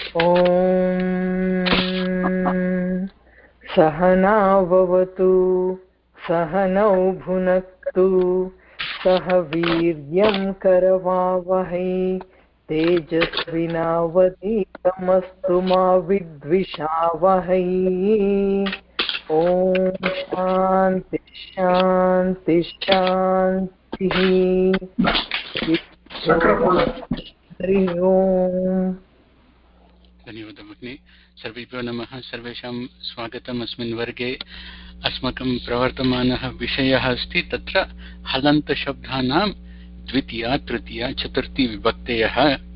ॐ सहनाववतु सहनौ भुनक्तु सह वीर्यं करवावहै तेजस्विनावधीतमस्तु मा विद्विषावहै। ॐ शान्ति शान्ति शान्तिः। हरि ओम्। धन्यवादः भगिनी। सर्वेभ्यो नमः। सर्वेषां स्वागतम् अस्मिन् वर्गे। अस्माकं प्रवर्तमानः विषयः अस्ति तत्र हलन्तशब्दानां द्वितीया तृतीया चतुर्थी विभक्तयः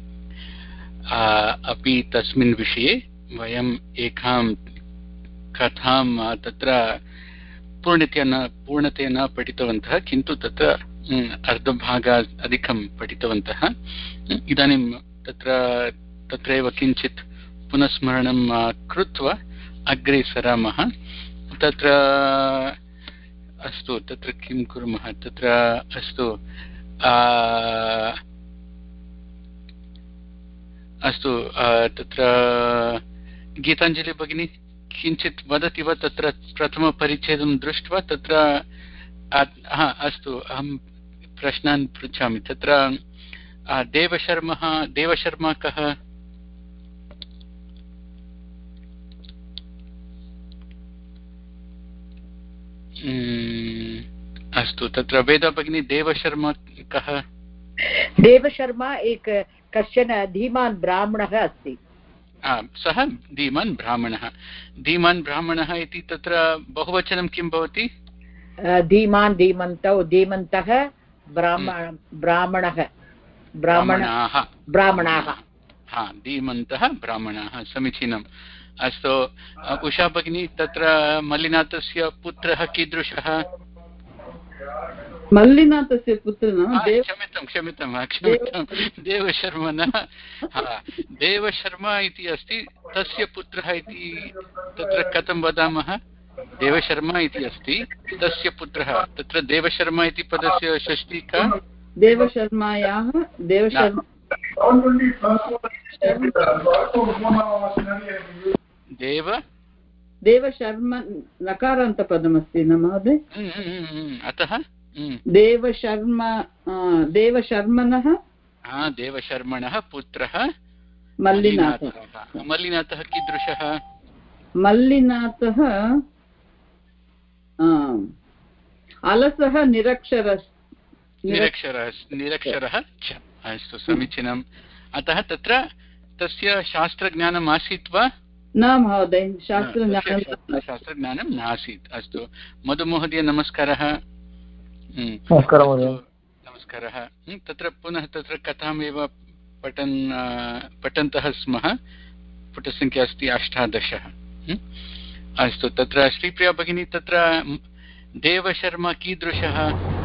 अपि तस्मिन् विषये वयम् एकां कथां तत्र पूर्णतया न पठितवन्तः, किन्तु तत्र अर्धभागात् अधिकं पठितवन्तः। इदानीं तत्रैव किञ्चित् पुनस्मरणं कृत्वा अग्रे सरामः। तत्र अस्तु, तत्र किं कुर्मः, तत्र अस्तु अस्तु तत्र गीताञ्जलि भगिनी किञ्चित् वदति वा? तत्र प्रथमपरिच्छेदं दृष्ट्वा तत्र अस्तु, अहं प्रश्नान् पृच्छामि। तत्र देवशर्मा कः? अस्तु, तत्र वेदा भगिनी देवशर्मा कः? देवशर्मा कश्चन धीमान् ब्राह्मणः अस्ति। सः धीमान् ब्राह्मणः। धीमान् ब्राह्मणः इति तत्र बहुवचनं किं भवति? धीमान्, धीमन्तौ, धीमन्तः, ब्राह्मणाः। धीमन्तः ब्राह्मणाः, समीचीनम्। अस्तु उषा भगिनी, तत्र मल्लिनाथस्य पुत्रः कीदृशः? मल्लिनाथस्य पुत्रः क्षम्यतां देवशर्मणः। देवशर्मा इति अस्ति, तस्य पुत्रः इति तत्र कथं वदामः? देवशर्मा इति अस्ति, तस्य पुत्रः। तत्र देवशर्मा इति पदस्य षष्ठी का? देवशर्मायाः देवशर्म नकारान्तपदमस्ति न महोदय? अतः देवशर्मणः देवशर्मणः पुत्रः मल्लिनाथः। मल्लिनाथः कीदृशः? मल्लिनाथः अलसः, निरक्षरः च। अस्तु, समीचीनम्। अतः तत्र तस्य शास्त्रज्ञानम् आसीत् वा? न महोदय, शास्त्रज्ञानं नासीत्। अस्तु, मधुमहोदय नमस्कारः। नमस्कारः। तत्र पुनः तत्र कथामेव पठन्तः स्मः। पुटसङ्ख्या अस्ति 18। अस्तु, तत्र श्रीप्रिया भगिनी, तत्र देवशर्मा कीदृशः?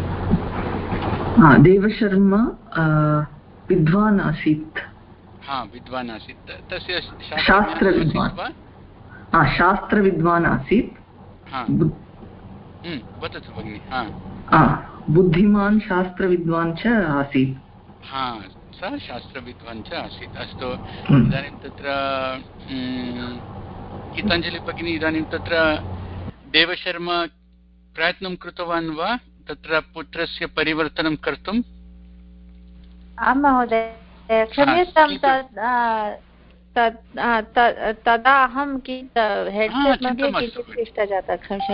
देवशर्मा विद्वान् आसीत्। विद्वान् आसीत्। तस्य शास्त्रविद्वान् आसीत्। वदतु भगिनि। बुद्धिमान् शास्त्रविद्वान् च आसीत्। सः शास्त्रविद्वान् च आसीत्। अस्तु, इदानीं तत्र गीताञ्जलि भगिनी, इदानीं तत्र देवशर्मा प्रयत्नं कृतवान् वा तत्र पुत्रस्य परिवर्तनं कर्तुम्? आं महोदय, क्षम्यतां, तदा अहं हेड्सेट् मध्ये किञ्चित् क्लिष्टा जाता।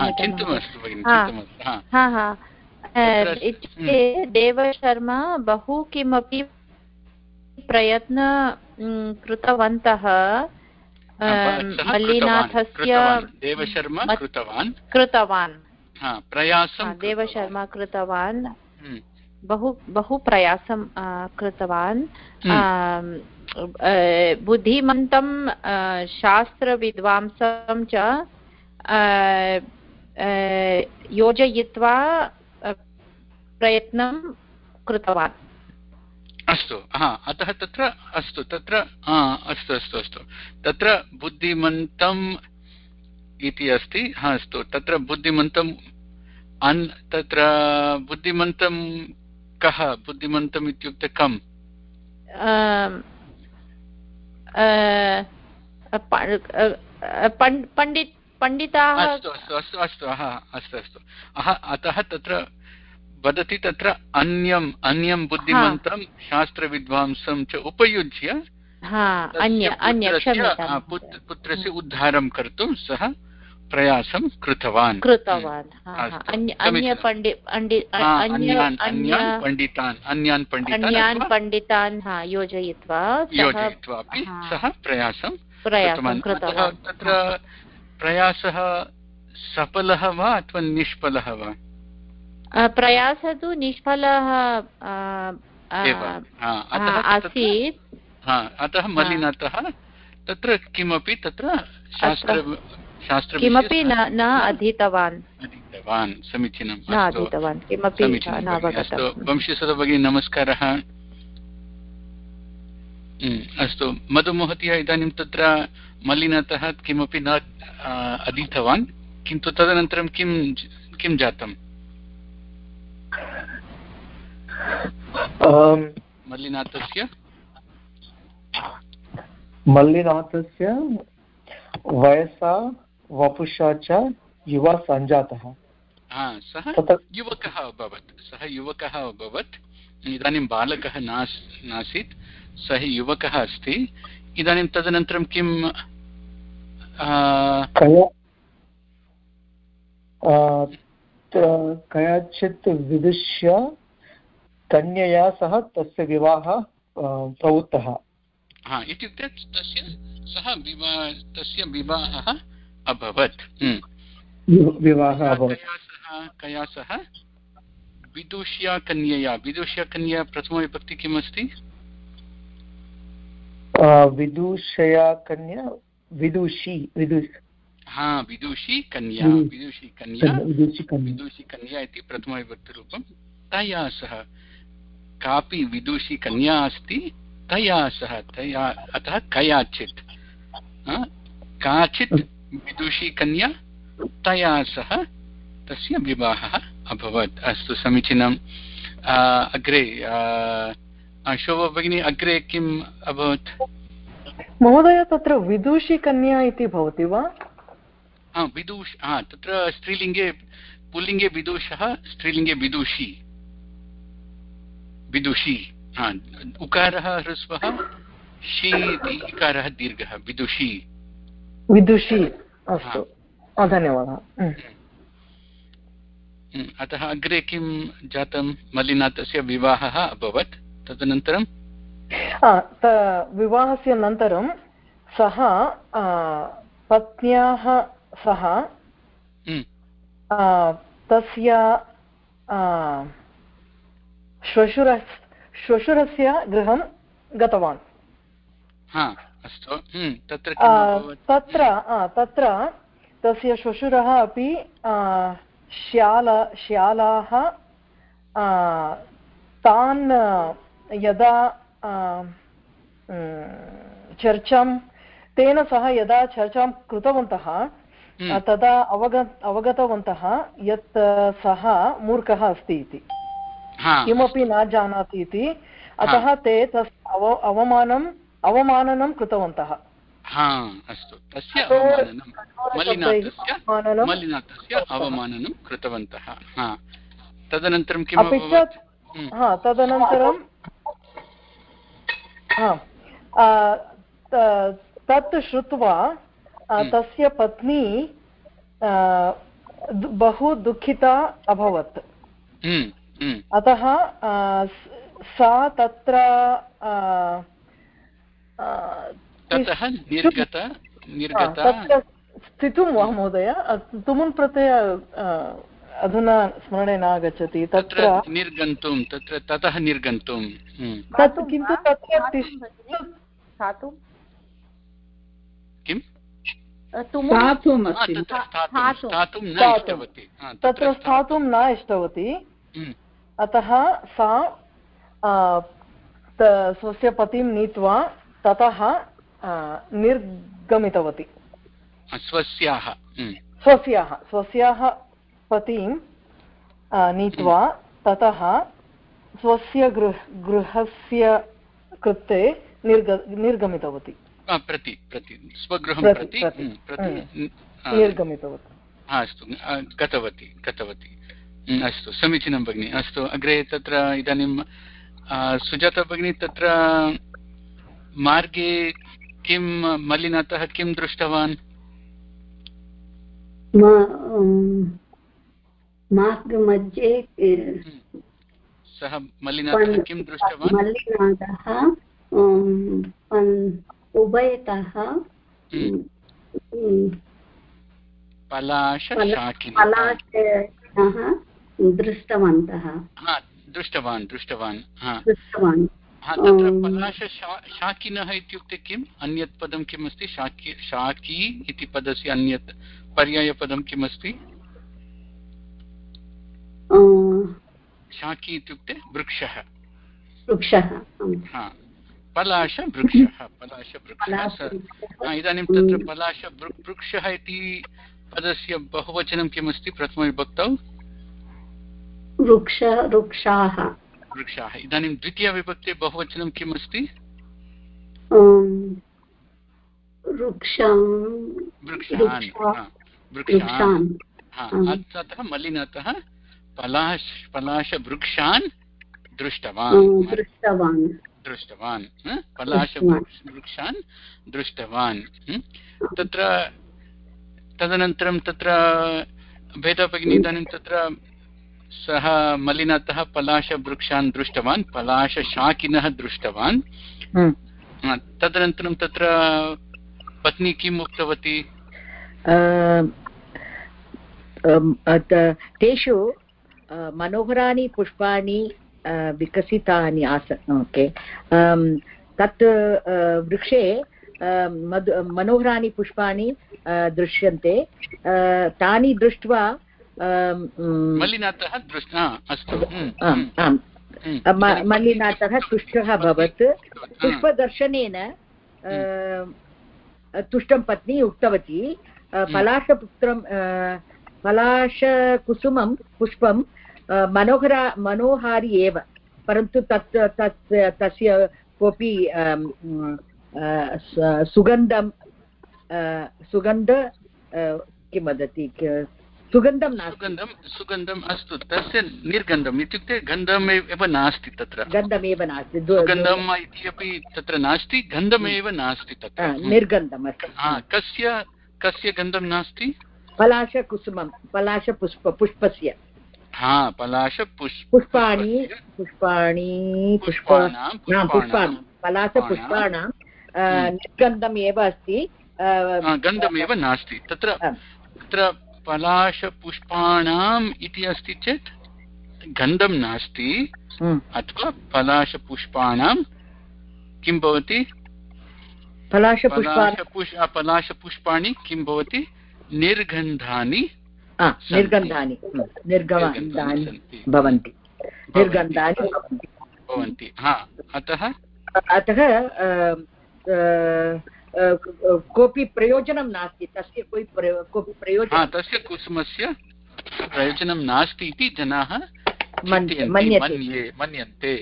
इत्युक्ते देवशर्मा बहु किमपि प्रयत्न कृतवन्तः मल्लिनाथस्य। देवशर्मा कृतवान् देवशर्मा कृतवान्, बहु प्रयासं कृतवान्। बुद्धिमन्तं शास्त्रविद्वांसं च योजयित्वा प्रयत्नं कृतवान्। अस्तु, अतः तत्र अस्तु तत्र बुद्धिमन्तम् इति अस्ति। अस्तु, तत्र बुद्धिमन्तं तत्र बुद्धिमन्तं कः? बुद्धिमन्तम् इत्युक्ते कम्? पण्डिताः अस्तु अस्तु अस्तु अस्तु अस्तु अस्तु अतः तत्र वदति तत्र अन्यं बुद्धिमन्तं शास्त्रविद्वांसं च उपयुज्य पुत्रस्य उद्धारं कर्तुं सः प्रयासं कृतवान् अन्यान् पण्डितान् योजयित्वा अपि सः प्रयासं कृतवान्। तत्र प्रयासः सफलः वा अथवा निष्फलः वा? प्रयासः तु निष्फलः आसीत्। अतः मल्लिनाथः तत्र किमपि तत्र शास्त्र किमपि न अधीतवान्। समीचीनं। किमपि न अवगतम्। वंशीसुधा भगिनी नमस्कारः। अस्तु मधुमहोदय, इदानीं तत्र मल्लिनाथः किमपि न अधीतवान्, किन्तु तदनन्तरं किं जातम्? मल्लिनाथस्य वयसा वपुषा च युवा सञ्जातः। सः युवकः अभवत्। इदानीं बालकः नासीत्, सः युवकः अस्ति। इदानीं तदनन्तरं किं कयाचित् विदुष्य कन्यया सह तस्य विवाहः प्रवृत्तः। इत्युक्ते तस्य विवाहः अभवत्। कया सह? विदुष्या कन्यया। विदुष्या कन्या प्रथमविभक्ति किम् अस्ति? विदुषया कन्या विदुषी कन्या इति प्रथमविभक्तिरूपं। तया सह कापि विदुषी कन्या अस्ति, तया सह अतः कयाचित् काचित् विदुषी कन्या तया सह तस्य विवाहः अभवत्। अस्तु समीचीनम्। अग्रे शोभा भगिनी, अग्रे किम् अभवत्? महोदय, तत्र विदुषी कन्या इति भवति वा? तत्र स्त्रीलिङ्गे, पुल्लिङ्गे विदुषः, स्त्रीलिङ्गे विदुषी। उकारः ह्रस्वः, शी इति इकारः दीर्घः, विदुषी। अस्तु, धन्यवादः। अतः अग्रे किं जातं? मल्लिनाथस्य विवाहः अभवत्। तदनन्तरं विवाहस्य अनन्तरं सः पत्न्याः सह तस्य श्वशुरस्य गृहं गतवान्। तत्र तस्य श्वशुरः अपि श्यालाः तान् यदा तेन सह यदा चर्चां कृतवन्तः तदा अवगतवन्तः यत् सः मूर्खः अस्ति इति, किमपि न जानाति इति। अतः ते तस्य अवमाननं कृतवन्तः। अस्तु, तस्य मल्लिनाथस्य अवमाननं कृतवन्तः। तदनन्तरं किम् अभवत्? तदनन्तरं तत् श्रुत्वा तस्य पत्नी बहु दुःखिता अभवत्। अतः सा तत्र स्थितुं वा महोदय? तुमुन् प्रत्यय अधुना स्मरणे नागच्छति। तत्र निर्गन्तुं, ततः निर्गन्तुं, किन्तु तत्र किं तत्र स्थातुं न इष्टवती। अतः सा स्वस्य पतिं नीत्वा ततः निर्गमितवती। स्वस्याः पतिं नीत्वा ततः स्वस्य गृहस्य कृते निर्गमितवती। प्रति प्रति स्वगृहं प्रति निर्गमितवती। अस्तु, गतवती गतवती। अस्तु, समीचीनं भगिनि। अस्तु, अग्रे तत्र इदानीं सुजाता भगिनी, तत्र मार्गे किं मल्लिनाथः किं दृष्टवान्? मार्गमध्ये सः मल्लिनाथः किं दृष्टवान्? मल्लिनाथः उभयतः पलाशशाखिनः दृष्टवन्तः। दृष्टवान् तत्र पलाशशाखिनः इत्युक्ते किम्? अन्यत् पदं किम् अस्ति? शाकी इति पदस्य अन्यत् पर्यायपदं किम् अस्ति? शाकी इत्युक्ते वृक्षः। पलाशवृक्षः। इदानीं तत्र पलाशवृक्षः इति पदस्य बहुवचनं किम् अस्ति? प्रथमविभक्तौ वृक्षाः। इदानीं द्वितीयविभक्ते बहुवचनं किम् अस्ति? वृक्षान्। अतः मल्लिनाथः पलाशवृक्षान् दृष्टवान्। पलाशवृक्षान् दृष्टवान्। तत्र तदनन्तरं तत्र भेदः भगिनी, इदानीं तत्र सः मल्लिनाथः पलाशवृक्षान् दृष्टवान्, पलाशशाकिनः दृष्टवान्। तदनन्तरं तत्र पत्नी किम् उक्तवती? तेषु मनोहराणि पुष्पाणि विकसितानि आसन्। ओके, तत् वृक्षे मनोहराणि पुष्पाणि दृश्यन्ते। तानि दृष्ट्वा मल्लिनाथः मल्लिनाथः तुष्टः अभवत्। पुष्पदर्शनेन तुष्टं पत्नी उक्तवती, पलाशकुसुमं पुष्पं मनोहारी एव, परन्तु तस्य कोऽपि सुगन्ध किं वदति, सुगन्धम् अस्तु, तस्य निर्गन्धम् इत्युक्ते गन्धमेव नास्ति तत्र। गन्धमेव नास्ति, सुगन्धम् इति अपि तत्र नास्ति, गन्धमेव नास्ति तत्र, निर्गन्धम् अस्ति। कस्य गन्धं नास्ति? पलाशकुसुमं, पुष्पस्य। पुष्पाणि पलाशपुष्पाणां निर्गन्धम् एव अस्ति, गन्धमेव नास्ति तत्र। पलाशपुष्पाणाम् इति अस्ति चेत् गन्धं नास्ति, अथवा पलाशपुष्पाणां किं भवति? पलाशपुष्पाणि किं भवति? निर्गन्धानि भवन्ति। अतः कोऽपि प्रयोजनं नास्ति तस्य, कोऽपि प्रयोजनं, तस्य कुसुमस्य प्रयोजनं नास्ति इति जनाः मन्यन्ते।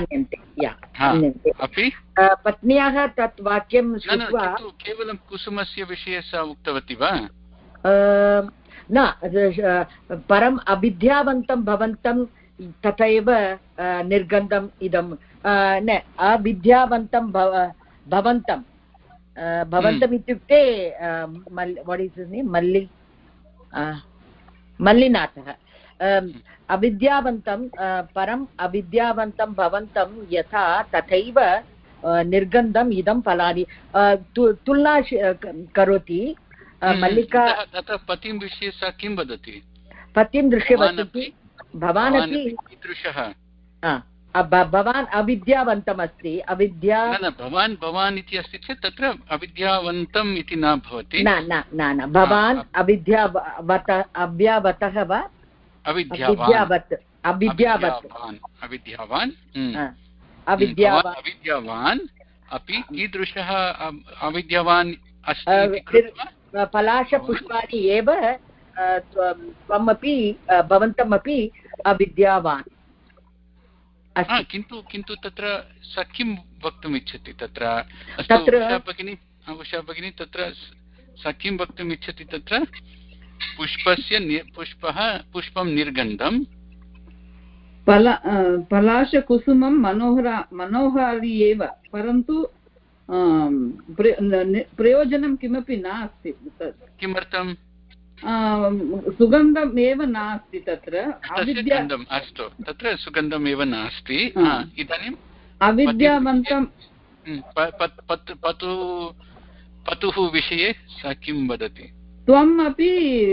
अपि पत्न्याः तत् वाक्यं श्रुत्वा केवलं कुसुमस्य विषये सा उक्तवती वा? न, परम् अविद्यावन्तं भवन्तं तथैव निर्गन्धम् इदं न, अविद्यावन्तं भवन्तम् इत्युक्ते वाट् इस् हिस् नेम्? मल्लिनाथः अविद्यावन्तं, परम् अविद्यावन्तं भवन्तं यथा तथैव निर्गन्धम् इदं फलानि तुलना करोति मल्लिका। तथा पतिं विषये सा किं वदति? पतिं दृश्य वदति, भवानपि कीदृशः? भवान् अविद्यावन्तम् अस्ति। भवान् इति अस्ति चेत् तत्र अविद्यावन्तम् इति न भवति। न, भवान् अव्यावतः वा? अविद्यावान् अपि कीदृशः अविद्यावान् अस्ति? पलाशपुष्पाणि एव त्वमपि भवन्तमपि अविद्यावान्। किन्तु तत्र स किं वक्तुम् इच्छति तत्र? उषा भगिनी तत्र स किं वक्तुम् इच्छति तत्र? पुष्पं निर्गन्धं पलाशकुसुमं मनोहारी एव, परन्तु प्रयोजनं किमपि नास्ति। किमर्थं? सुगन्धम् एव नास्ति तत्र। अस्तु, तत्र सुगन्धम् एव नास्ति। इदानीम् अविद्यावन्तं पतुः विषये सा किं वदति? त्वम् अपि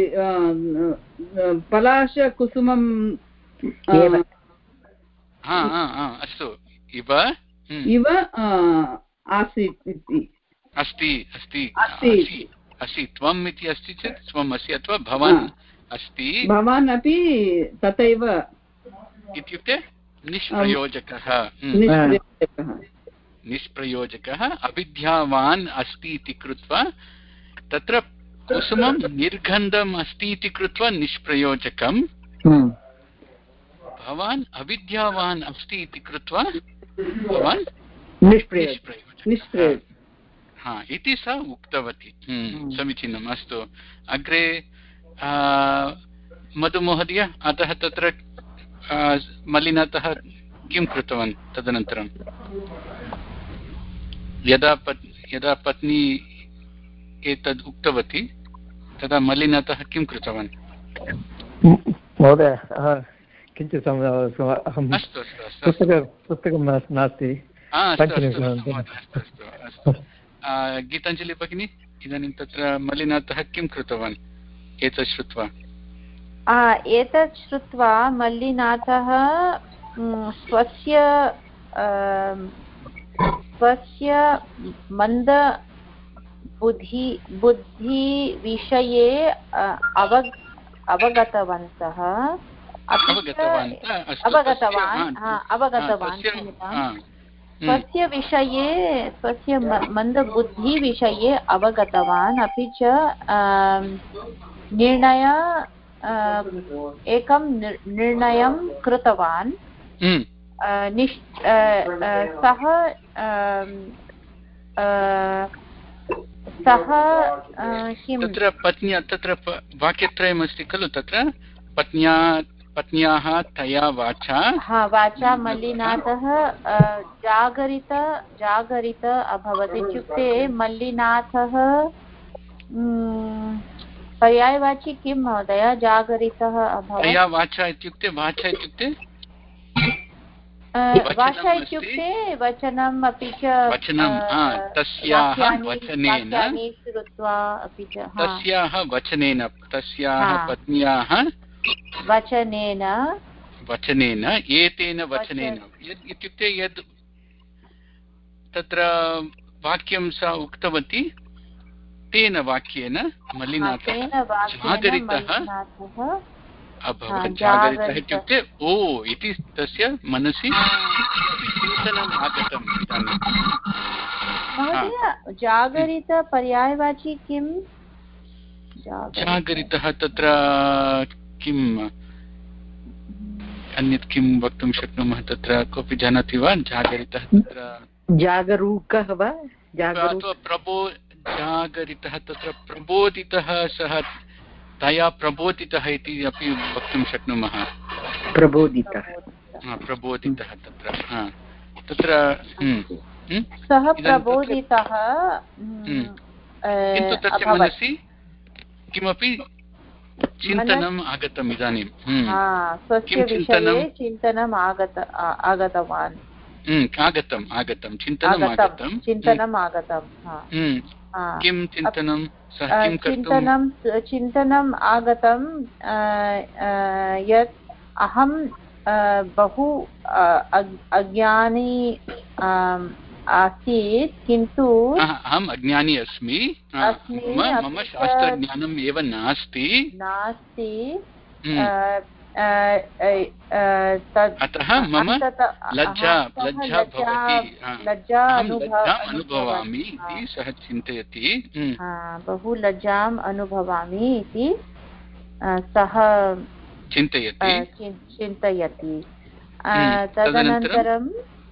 पलाशकुसुमं अस्तु इव आसीत् इति। अस्ति त्वम् इति अस्ति चेत् त्वम् अस्ति, अथवा भवान् अस्ति, भवान् अपि तथैव इत्युक्ते निष्प्रयोजकः अविद्यावान् अस्ति इति कृत्वा तत्र कुसुमं निर्गन्धम् अस्ति इति कृत्वा निष्प्रयोजकम्, भवान् अविद्यावान् अस्ति इति कृत्वा भवान् निष्प्रयोजकः इति सा उक्तवती। समीचीनम्। अस्तु, अग्रे मधुमहोदय, अतः तत्र मलिनातः किं कृतवान् तदनन्तरं? यदा पत्नी एतद् उक्तवती तदा मलिनातः किं कृतवान्? महोदय, किञ्चित् पुस्तकं नास्ति। गीताञ्जलि भगिनी, इदानीं तत्र मलिनातः किं कृतवान् एतत् श्रुत्वा? एतत् श्रुत्वा मल्लिनाथः स्वस्य बुद्धिविषये अवगतवन्तः, स्वस्य विषये, स्वस्य मन्दबुद्धिविषये अवगतवान्, अपि च एकं निर्णयं कृतवान्। सः किं तत्र पत्न्या, तत्र वाक्यत्रयमस्ति खलु, तत्र पत्न्याः तया वाचा मल्लिनाथः जागरित अभवत्। इत्युक्ते मल्लिनाथः पर्यायवाची किं महोदय? जागरितः अभवत्। तया वाचा इत्युक्ते भाषा इत्युक्ते वचनम्, अपि च तस्याः वचनेन, श्रुत्वा, अपि च तस्याः वचनेन, तस्याः पत्न्याः वचनेन एतेन वचनेन, इत्युक्ते यद् तत्र वाक्यं सा उक्तवती तेन वाक्येन मल्लिनाथः जागरितः अभवत्। जागरितः इत्युक्ते ओ इति तस्य मनसि चिन्तनम् आगतम्। इदानीं महोदय, जागरित पर्यायवाची किम्? जागरितः तत्र किम् अन्यत् किं वक्तुं शक्नुमः? तत्र कोऽपि जानाति वा? जागरितः तत्र जागरूकः वा? जागरितः तत्र प्रबोधितः, सः तया प्रबोधितः इति अपि वक्तुं शक्नुमः। प्रबोधितः तत्र सः प्रबोधितः, किन्तु तस्य मनसि किमपि चिन्तनम् आगतम्। इदानीं स्वस्य विषये चिन्तनम् आगतवान्। चिन्तनम् आगतम्। किं चिन्तनं? चिन्तनम् आगतं यत् अहं बहु अज्ञानी आसीत्, किन्तु अहम् अज्ञानी अस्मि, मम शास्त्रज्ञानम् एव नास्ति, अतः मम लज्जा अनुभवामि इति सः चिन्तयति। बहु लज्जाम् अनुभवामि इति सः चिन्तयति। तदनन्तरं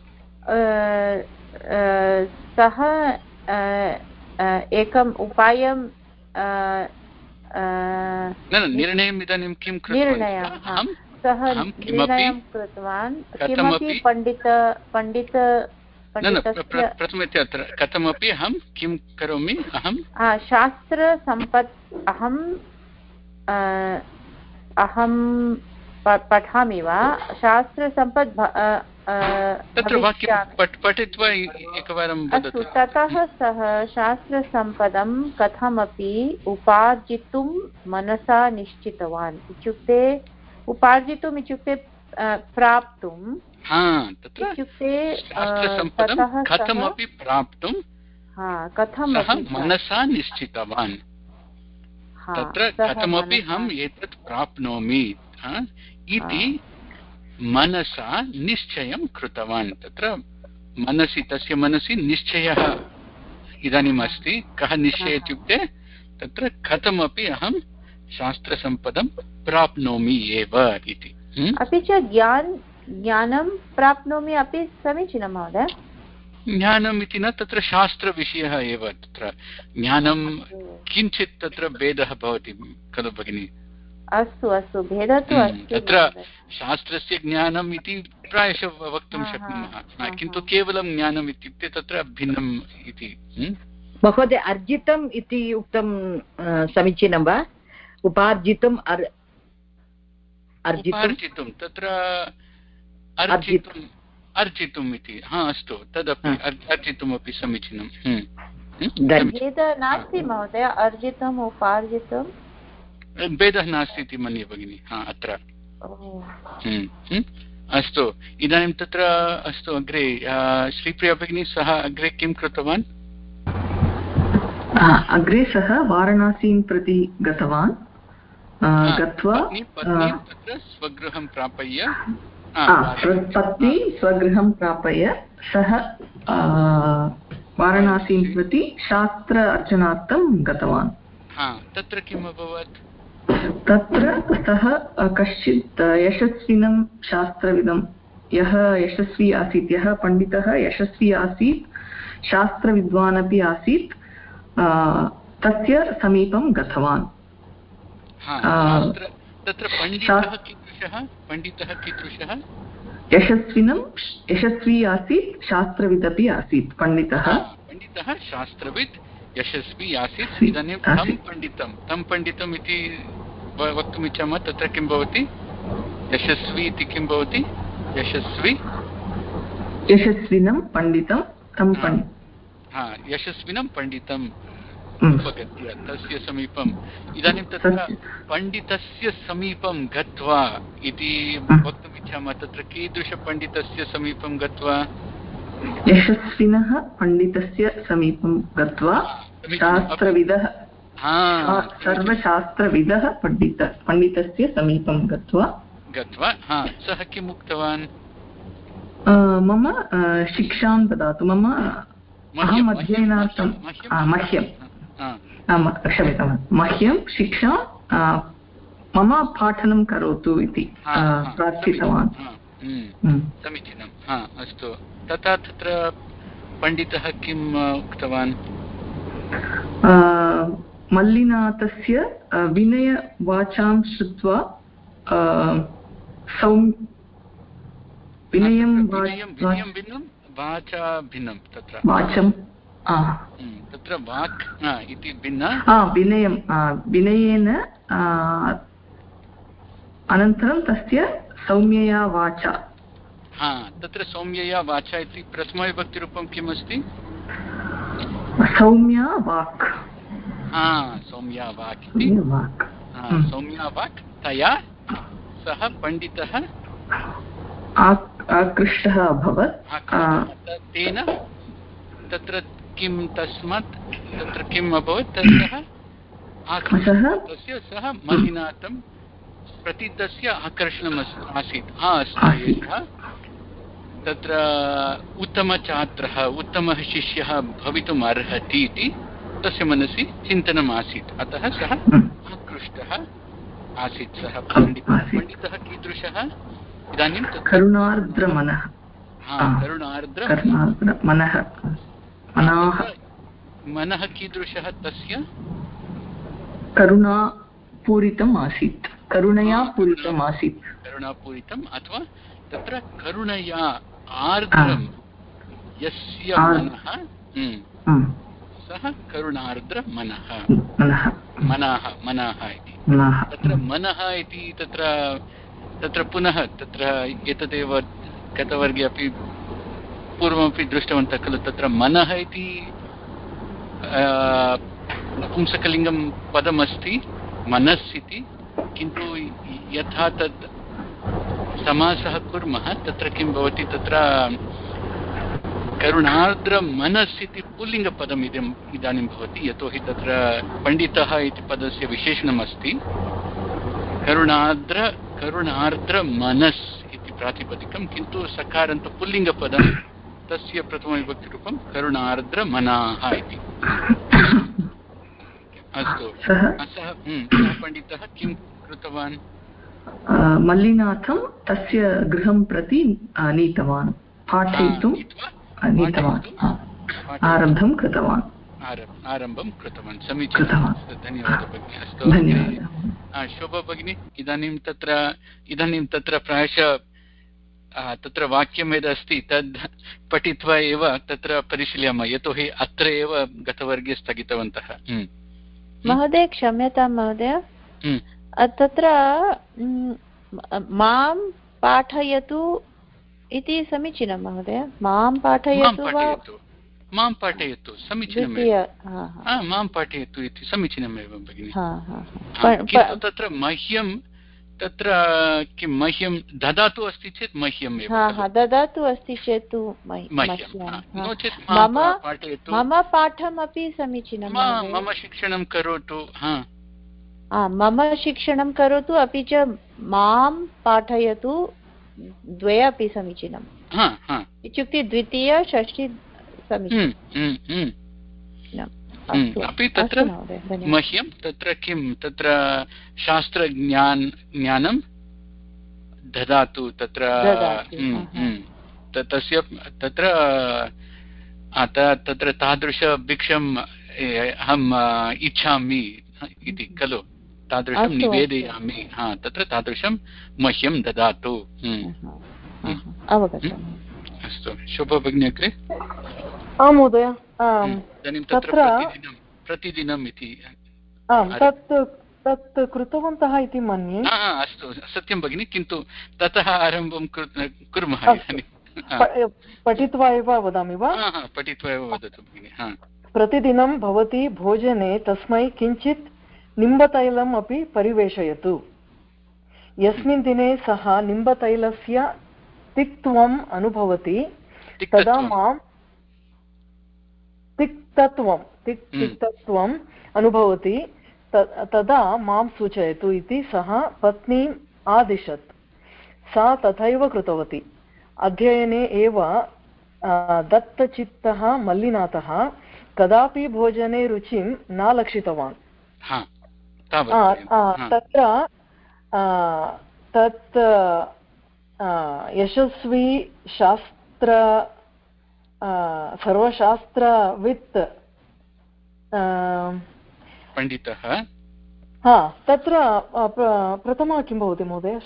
सः एकम् उपायं निर्णयम् इदानीं किं निर्णयं सः निर्णयं कृतवान् किमपि प्रथमतया अत्र कथमपि अहं किं करोमि अहं शास्त्रसम्पत् अहं पठामि वा शास्त्रसम्पत् तत्र वाक्यं पठित्वा एकवारं वदतु। ततः सः शास्त्रसम्पदं कथमपि उपार्जितुं मनसा निश्चितवान् इत्युक्ते उपार्जितुम् इत्युक्ते प्राप्तुं इत्युक्ते कथमपि प्राप्तुं मनसा निश्चितवान् तत्र कथमपि अहम् एतत् प्राप्नोमि इति मनसा निश्चयं कृतवान्। तत्र मनसि तस्य मनसि निश्चयः इदानीम् अस्ति। कः निश्चयः इत्युक्ते तत्र कथमपि अहं शास्त्रसम्पदं प्राप्नोमि एव इति। अपि च ज्ञानं प्राप्नोमि अपि समीचीनं महोदय। ज्ञानम् इति न तत्र शास्त्रविषयः एव। तत्र ज्ञानं किञ्चित् तत्र भेदः भवति खलु भगिनि। अस्तु अस्तु भेदः तु अस्ति। तत्र शास्त्रस्य ज्ञानम् इति प्रायशः वक्तुं शक्नुमः किन्तु केवलं ज्ञानम् इत्युक्ते तत्र भिन्नम् इति। महोदय अर्जितम् इति उक्तं समीचीनं वा उपार्जितुम् अर्जितुं तत्र अर्जितुम् इति अस्तु तदपि अर्जितुमपि समीचीनं। भेदः नास्ति महोदय अर्जितम् उपार्जितम् भेदः नास्ति इति मन्ये भगिनि अत्र। अस्तु इदानीं तत्र अस्तु अग्रे श्रीप्रिया भगिनी सः अग्रे किं कृतवान्? अग्रे सः वाराणसीं प्रति गतवान्। गत्वा तत्र स्वगृहं प्रापय्य पत्नी स्वगृहं प्रापय्य सः वाराणसीं प्रति शास्त्र अर्चनार्थं गतवान्। तत्र किम् अभवत्? तत्र सः कश्चित् यशस्विनं शास्त्रविदं यः यशस्वी आसीत् यः पण्डितः यशस्वी आसीत् शास्त्रविद्वान् अपि आसीत् तस्य समीपं गतवान्। तत्र पण्डितः कीदृशः? यशस्वी आसीत् शास्त्रविदपि आसीत्। पण्डितः शास्त्रविद् यशस्वी आसीत्। इदानीं तं पण्डितम् इति वक्तुम् इच्छामः। तत्र किं भवति? यशस्वी इति किं भवति? यशस्विनं पण्डितं तं यशस्विनं पण्डितम् उपगत्य तस्य समीपम्। इदानीं तत्र पण्डितस्य समीपं गत्वा इति वक्तुम् इच्छामः। तत्र कीदृशपण्डितस्य समीपं गत्वा? यशस्विनः पण्डितस्य समीपं गत्वा शास्त्रविदः सर्वशास्त्रविदः पण्डितस्य समीपं गत्वा सः किम् उक्तवान्? मम शिक्षां ददातु मम अहम् अध्ययनार्थं क्षम्यतां मह्यं शिक्षां मम पाठनं करोतु इति प्रार्थितवान्। समीचीनं। अस्तु तथा तत्र पण्डितः किम् उक्तवान्? मल्लिनाथस्य विनयवाचां श्रुत्वा विनयं भिन्नं वाचा भिन्नं तत्र वाचं तत्र वाक् इति भिन्न विनयेन अनन्तरं तस्य सौम्यया वाचा तत्र सौम्यया वाचा इति प्रथमविभक्तिरूपं किम् अस्ति? सौम्या वाक् सौम्या वाक् इति सौम्या वाक् तया सः पण्डितः आकृष्टः अभवत्। तेन तत्र किं तस्मात् तत्र किम् अभवत्? सः मल्लिनाथं प्रति तस्य आकर्षणम् आसीत्। तत्र उत्तमछात्रः उत्तमः शिष्यः भवितुम् अर्हति इति तस्य मनसि चिन्तनम् आसीत्। अतः सः आकृष्टः आसीत्। सः पण्डितः कीदृशः? इदानीं करुणार्द्रमनः करुणार्द्रमनः मनः कीदृशः तस्य करुणापूरितम् आसीत् करुणपूरितम् अथवा तत्र करुणया आर्द्रं यस्य मनः सः करुणार्द्रमनः मनः इति तत्र मनः इति तत्र पुनः तत्र एतदेव गतवर्गे अपि पूर्वमपि दृष्टवन्तः खलु तत्र मनः इति नपुंसकलिङ्गं पदमस्ति मनस् इति किन्तु यथा तत् समासः कुर्मः तत्र किं भवति तत्र करुणार्द्रमनस् इति पुल्लिङ्गपदम् इदानीं भवति यतोहि तत्र पण्डितः इति पदस्य विशेषणमस्ति करुणार्द्रमनस् इति प्रातिपदिकं किन्तु सकारान्त पुल्लिङ्गपदं तस्य प्रथमविभक्तिरूपं करुणार्द्रमनाः इति अस्तु सः पण्डितः किं कृतवान् मल्लिनाथं तस्य गृहं प्रति नीतवान् पाठयितुं नीतवान् आरम्भं कृतवान् समीचीनं धन्यवादः भगिनी अस्तु शोभा भगिनी इदानीं तत्र प्रायशः तत्र वाक्यं यदस्ति तद् पठित्वा एव तत्र परिशीलयामः यतोहि अत्र एव गतवर्गे स्थगितवन्तः महोदय क्षम्यतां महोदय तत्र मां पाठयतु इति समीचीनं महोदय मां पाठयतु मां पाठयतु समीचीनमेव मां पाठयतु इति समीचीनमेव भगिनि किन्तु तत्र मह्यं तत्र किं मह्यं ददातु अस्ति चेत् मह्यमेव ददातु अस्ति चेत् नो चेत् मम पाठमपि समीचीनं मम शिक्षणं करोतु मम शिक्षणं करोतु अपि च मां पाठयतु द्वे अपि समीचीनम् इत्युक्ते द्वितीय षष्ठी समीचीनम् अपि तत्र मह्यं तत्र किं तत्र शास्त्रज्ञानं ददातु तत्र तस्य तत्र तादृशभिक्षम् अहम् इच्छामि इति खलु तादृशं निवेदयामि तत्र तादृशं मह्यं ददातु अस्तु शोभा भगिनी अग्रे आं महोदय इदानीं तत्र प्रतिदिनम् इति तत् कृतवन्तः इति मन्ये अस्तु सत्यं भगिनि किन्तु ततः आरम्भं कुर्मः पठित्वा एव वदामि वा पठित्वा एव वदतु भगिनि प्रतिदिनं भवती भोजने तस्मै किञ्चित् निम्बतैलम् अपि परिवेशयतु यस्मिन् दिने सः निम्बतैलस्य तिक्तत्वम् अनुभवति तदा मां तिक्तत्वम् अनुभवति तदा मां सूचयतु इति सः पत्नीम् आदिशत् सा तथैव कृतवती अध्ययने एव दत्तचित्तः मल्लिनाथः कदापि भोजने रुचिं न लक्षितवान् तत्र तत् यशस्वी सर्वशास्त्रवित् पण्डितः तत्र प्रथमः किं भवति महोदय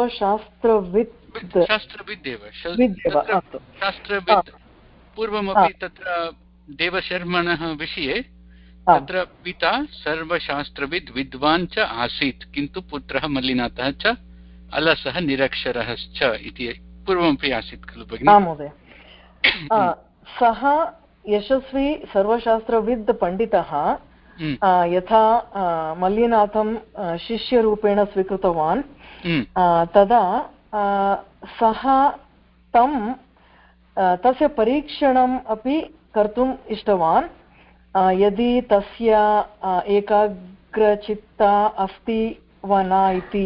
शास्त्रवित् पूर्वमपि तत्र देवशर्मणः विषये तत्र पिता सर्वशास्त्रविद् विद्वान् च आसीत् किन्तु पुत्रः मल्लिनाथः च अलसः निरक्षरः च इति पूर्वमपि आसीत् खलु भगिनि महोदय सः यशस्वी सर्वशास्त्रविद् पण्डितः यथा मल्लिनाथं शिष्यरूपेण स्वीकृतवान् तदा सः तस्य परीक्षणम् अपि कर्तुम् इष्टवान् यदि तस्य एकाग्रचित्ता अस्ति वा न इति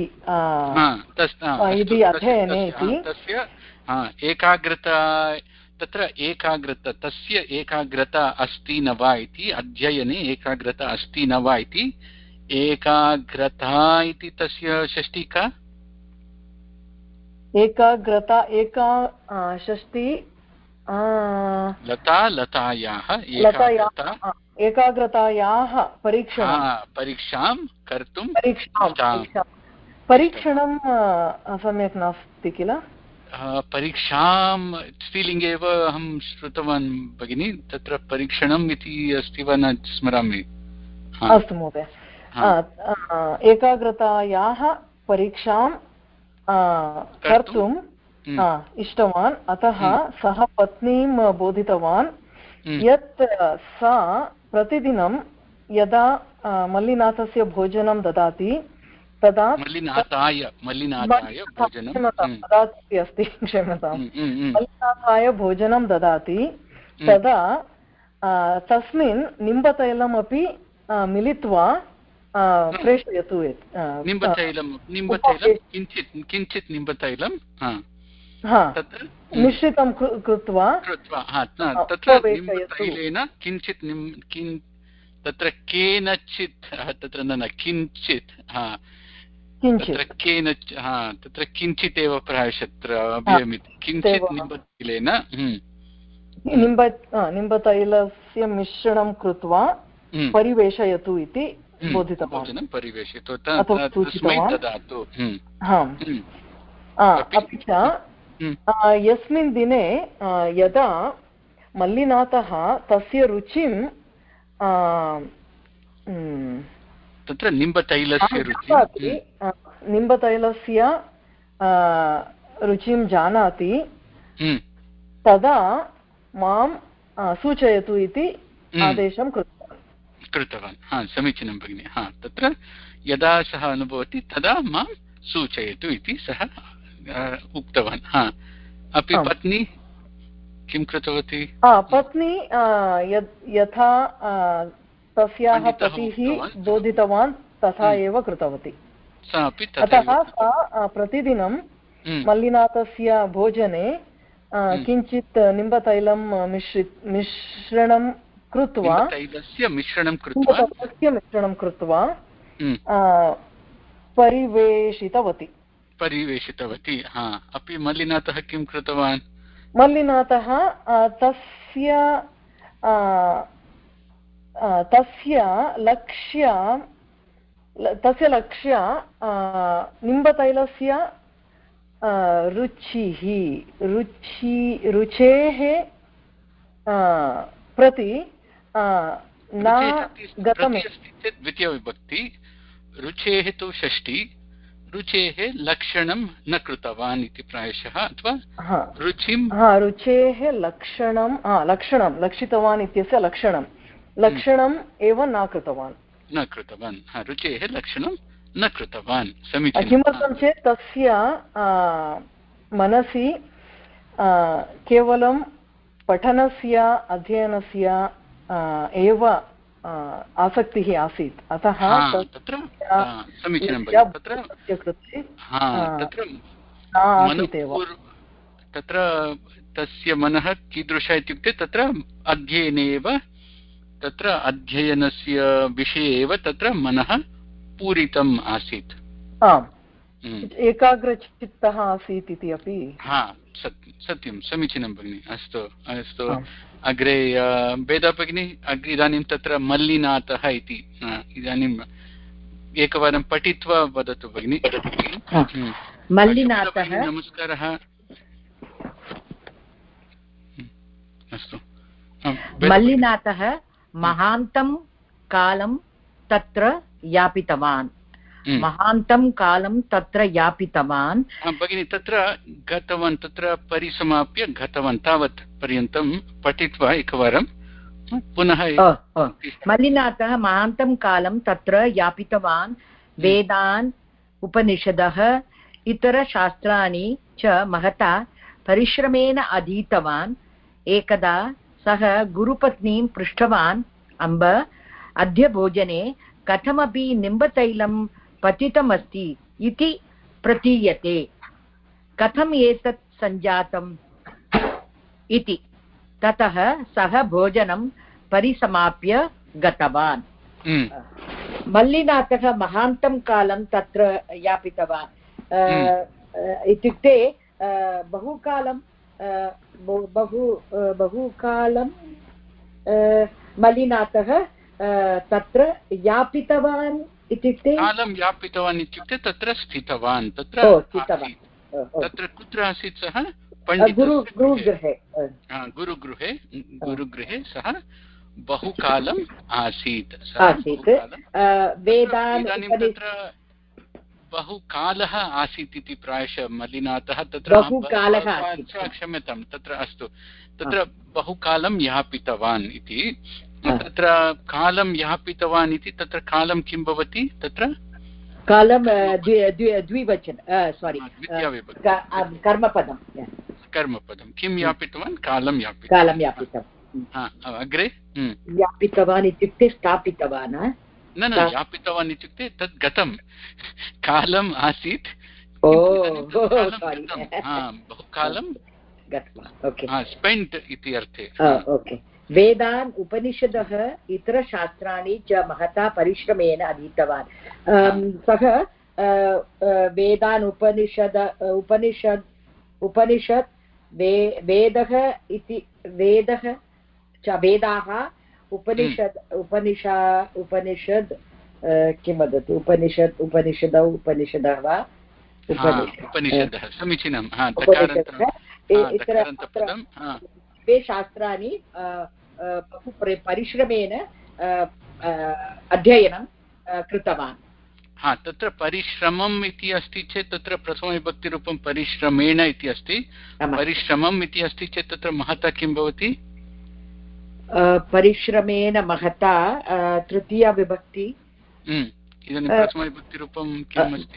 अध्ययने इति एकाग्रता तत्र तस्य एकाग्रता अस्ति न वा इति अध्ययने एकाग्रता अस्ति न वा इति एकाग्रता इति तस्य षष्ठी का एकाग्रता एका षष्टि एकाग्रतायाः परीक्षां कर्तुं परीक्षणं सम्यक् नास्ति किल परीक्षां स्त्रीलिङ्गे एव अहं श्रुतवान् भगिनि तत्र परीक्षणम् इति अस्ति वा न स्मरामि अस्तु महोदय एकाग्रतायाः परीक्षां कर्तुम् इष्टवान् अतः सः पत्नीं बोधितवान् यत् सा प्रतिदिनं यदा मल्लिनाथस्य भोजनं ददाति तदा मल्लिनाथाय अस्ति क्षम्यतां मल्लिनाथाय भोजनं ददाति तदा तस्मिन् निम्बतैलमपि मिलित्वा प्रेषयतु किञ्चित् निम्बतैलं मिश्रितं कृत्वा तत्र निम्बतैलेन किञ्चित् तत्र केनचित् तत्र न किञ्चित् तत्र किञ्चित् एव प्रायशत्र अव्ययमिति किञ्चित् निम्बतैलेन निम्बतैलस्य मिश्रणं कृत्वा परिवेशयतु इति बोधितवान् परिवेशयतु तस्मै ददातु अपि च यस्मिन् दिने यदा मल्लिनाथः तस्य रुचिं तत्र निम्बतैलस्य रुचिं जानाति तदा मां सूचयतु इति आदेशं कृतवान् समीचीनं भगिनि तत्र यदा सः अनुभवति तदा मां सूचयतु इति सः उक्तवान् अपि पत्नी किं कृतवती पत्नी यथा तस्याः पतिः बोधितवान् तथा एव कृतवती अतः सा प्रतिदिनं मल्लिनाथस्य भोजने किञ्चित् निम्बतैलं मिश्रणं कृत्वा परिवेशितवती अपि मल्लिनाथः किं कृतवान् मल्लिनाथः तस्य लक्ष्य निम्बतैलस्य रुचेः प्रति न गतमस्ति द्वितीयविभक्ति रुचेः तु षष्ठी रुचेः लक्षणं न कृतवान् इति प्रायशः अथवा रुचेः लक्षणं लक्षितवान् इत्यस्य लक्षणम् एव न कृतवान् रुचेः लक्षणं न कृतवान् समीचीनं किमर्थं चेत् तस्य मनसि केवलं पठनस्य अध्ययनस्य एव आसक्तिः आसीत् अतः तत्र तस्य मनः कीदृश इत्युक्ते तत्र अध्ययने एव तत्र अध्ययनस्य विषये एव तत्र मनः पूरितम् आसीत् एकाग्रचित्तः आसीत् इति अपि सत्यं समीचीनं भगिनि अस्तु अग्रे वेदा भगिनी इदानीं तत्र मल्लिनाथः इति इदानीम् एकवारं पठित्वा वदतु भगिनि मल्लिनाथः नमस्कारः अस्तु मल्लिनाथः महान्तं कालं तत्र यापितवान् भगिनि तत्र गतवान् तत्र परिसमाप्य गतवान् तावत् पर्यन्तं पठित्वा एकवारं पुनः मल्लिनाथः महान्तं कालं तत्र यापितवान् वेदान् उपनिषदः इतरशास्त्राणि च महता परिश्रमेण अधीतवान् एकदा सः गुरुपत्नीं पृष्टवान् अम्ब अद्य भोजने कथमपि निम्बतैलं पतितमस्ति इति प्रतीयते कथम् एतत् सञ्जातम् इति ततः सः भोजनं परिसमाप्य गतवान् मल्लिनाथः महान्तं कालं तत्र यापितवान् इत्युक्ते बहुकालं बहुकालं मलिनाथः तत्र यापितवान् इत्युक्ते कालं यापितवान् इत्युक्ते तत्र स्थितवान् तत्र कुत्र आसीत् सः गुरुगृहे सः बहुकालम् आसीत् इदानीं तत्र बहुकालः आसीत् इति प्रायशः मलिनाथः तत्र क्षम्यतां तत्र अस्तु तत्र बहुकालं यापितवान् इति तत्र कालं यापितवान् इति तत्र कालं किं भवति तत्र कालं द्विवचन सारी कर्मपदं किं यापितवान् कालं यापितवान् अग्रे यापितवान् इत्युक्ते स्थापितवान् न यापितवान् इत्युक्ते तद् गतं कालम् आसीत् बहुकालं स्पेण्ट् इति अर्थे वेदान् उपनिषदः इतरशास्त्राणि च महता परिश्रमेण अधीतवान् सः वेदान् उपनिषद् वेदः इति वेदाः उपनिषद् किं वदति उपनिषदः वा उपनिषदः समीचीनं ते शास्त्राणि बहु परिश्रमेण अध्ययनं कृतवान् तत्र परिश्रमम् इति अस्ति चेत् तत्र प्रथमविभक्तिरूपं परिश्रमेण इति अस्ति परिश्रमम् इति अस्ति चेत् तत्र महता किं भवति परिश्रमेण महता तृतीया विभक्ति इदानीं प्रथमविभक्तिरूपं किम् अस्ति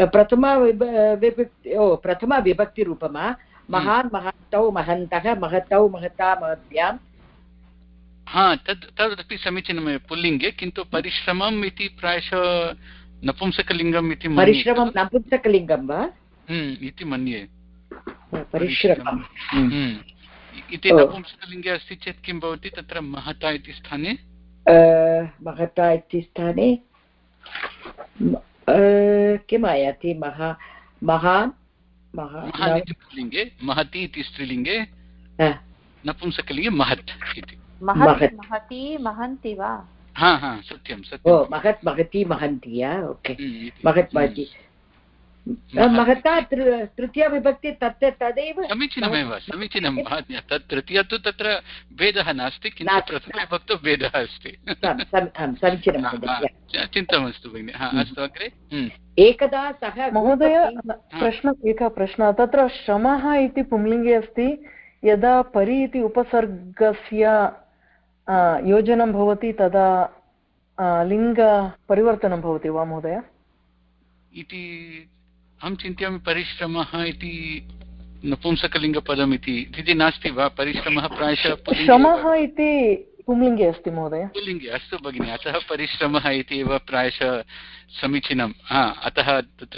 प्रथमा विभक्तिरूपमा महान् महन्तौ महन्तः महतौ महता महत्यां तदपि समीचीनमेव पुल्लिङ्गे किन्तु परिश्रमम् इति प्रायशः नपुंसकलिङ्गम् इति परिश्रमं नपुंसकलिङ्गं वा इति मन्ये परिश्रमम् इति नपुंसकलिङ्गे अस्ति चेत् किं भवति तत्र महता इति स्थाने किम् आयाति महान् महान् इति पुल्लिङ्गे महती इति स्त्रीलिङ्गे नपुंसकलिङ्गे महत् इति महती महन्ति वा सत्यं महत् महती महन्ति ओके महत् महती महता तृतीया विभक्ति तदेव समीचीनमेव समीचीनं तत् तृतीया तु तत्र भेदः नास्ति किन्तु प्रथमविभक्तौ भेदः अस्ति समीचीनं चिन्ता मास्तु भगिनि अस्तु अग्रे एकदा सः महोदय एकः प्रश्नः तत्र श्रमः इति पुंलिङ्गे अस्ति यदा परि इति उपसर्गस्य योजनं भवति तदा लिङ्गपरिवर्तनं भवति वा महोदय इति अहं चिन्तयामि परिश्रमः इति नपुंसकलिङ्गपदम् इति नास्ति वा परिश्रमः प्रायशः श्रमः इति पुंलिङ्गे अस्ति महोदय पुल्लिङ्गे अस्तु भगिनि अतः परिश्रमः इति एव प्रायशः समीचीनम् अतः तत्र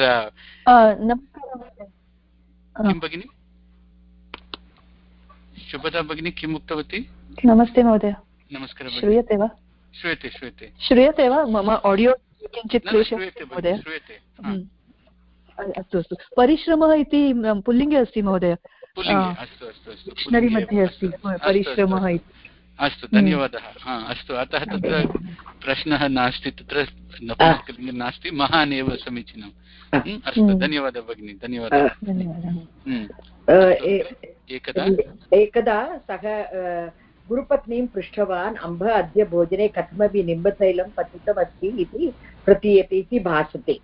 किं भगिनि शुभदा भगिनी किम् उक्तवती नमस्ते महोदय नमस्कारः श्रूयते वा श्रूयते वा मम ऑडियो किञ्चित् क्लेशः महोदय अस्तु अस्तु परिश्रमः इति पुल्लिङ्गे अस्ति महोदय डिक्षनरी मध्ये अस्ति परिश्रमः इति अस्तु धन्यवादः अस्तु अतः तत्र प्रश्नः नास्ति तत्र नपुंसकलिङ्गे नास्ति महान् एव समीचीनम् अस्तु धन्यवादः भगिनी धन्यवादः एकदा सः गुरुपत्नीं पृष्टवान् अम्ब अद्य भोजने कथमपि निम्बतैलं पतितमस्ति इति प्रतीयते इति भासते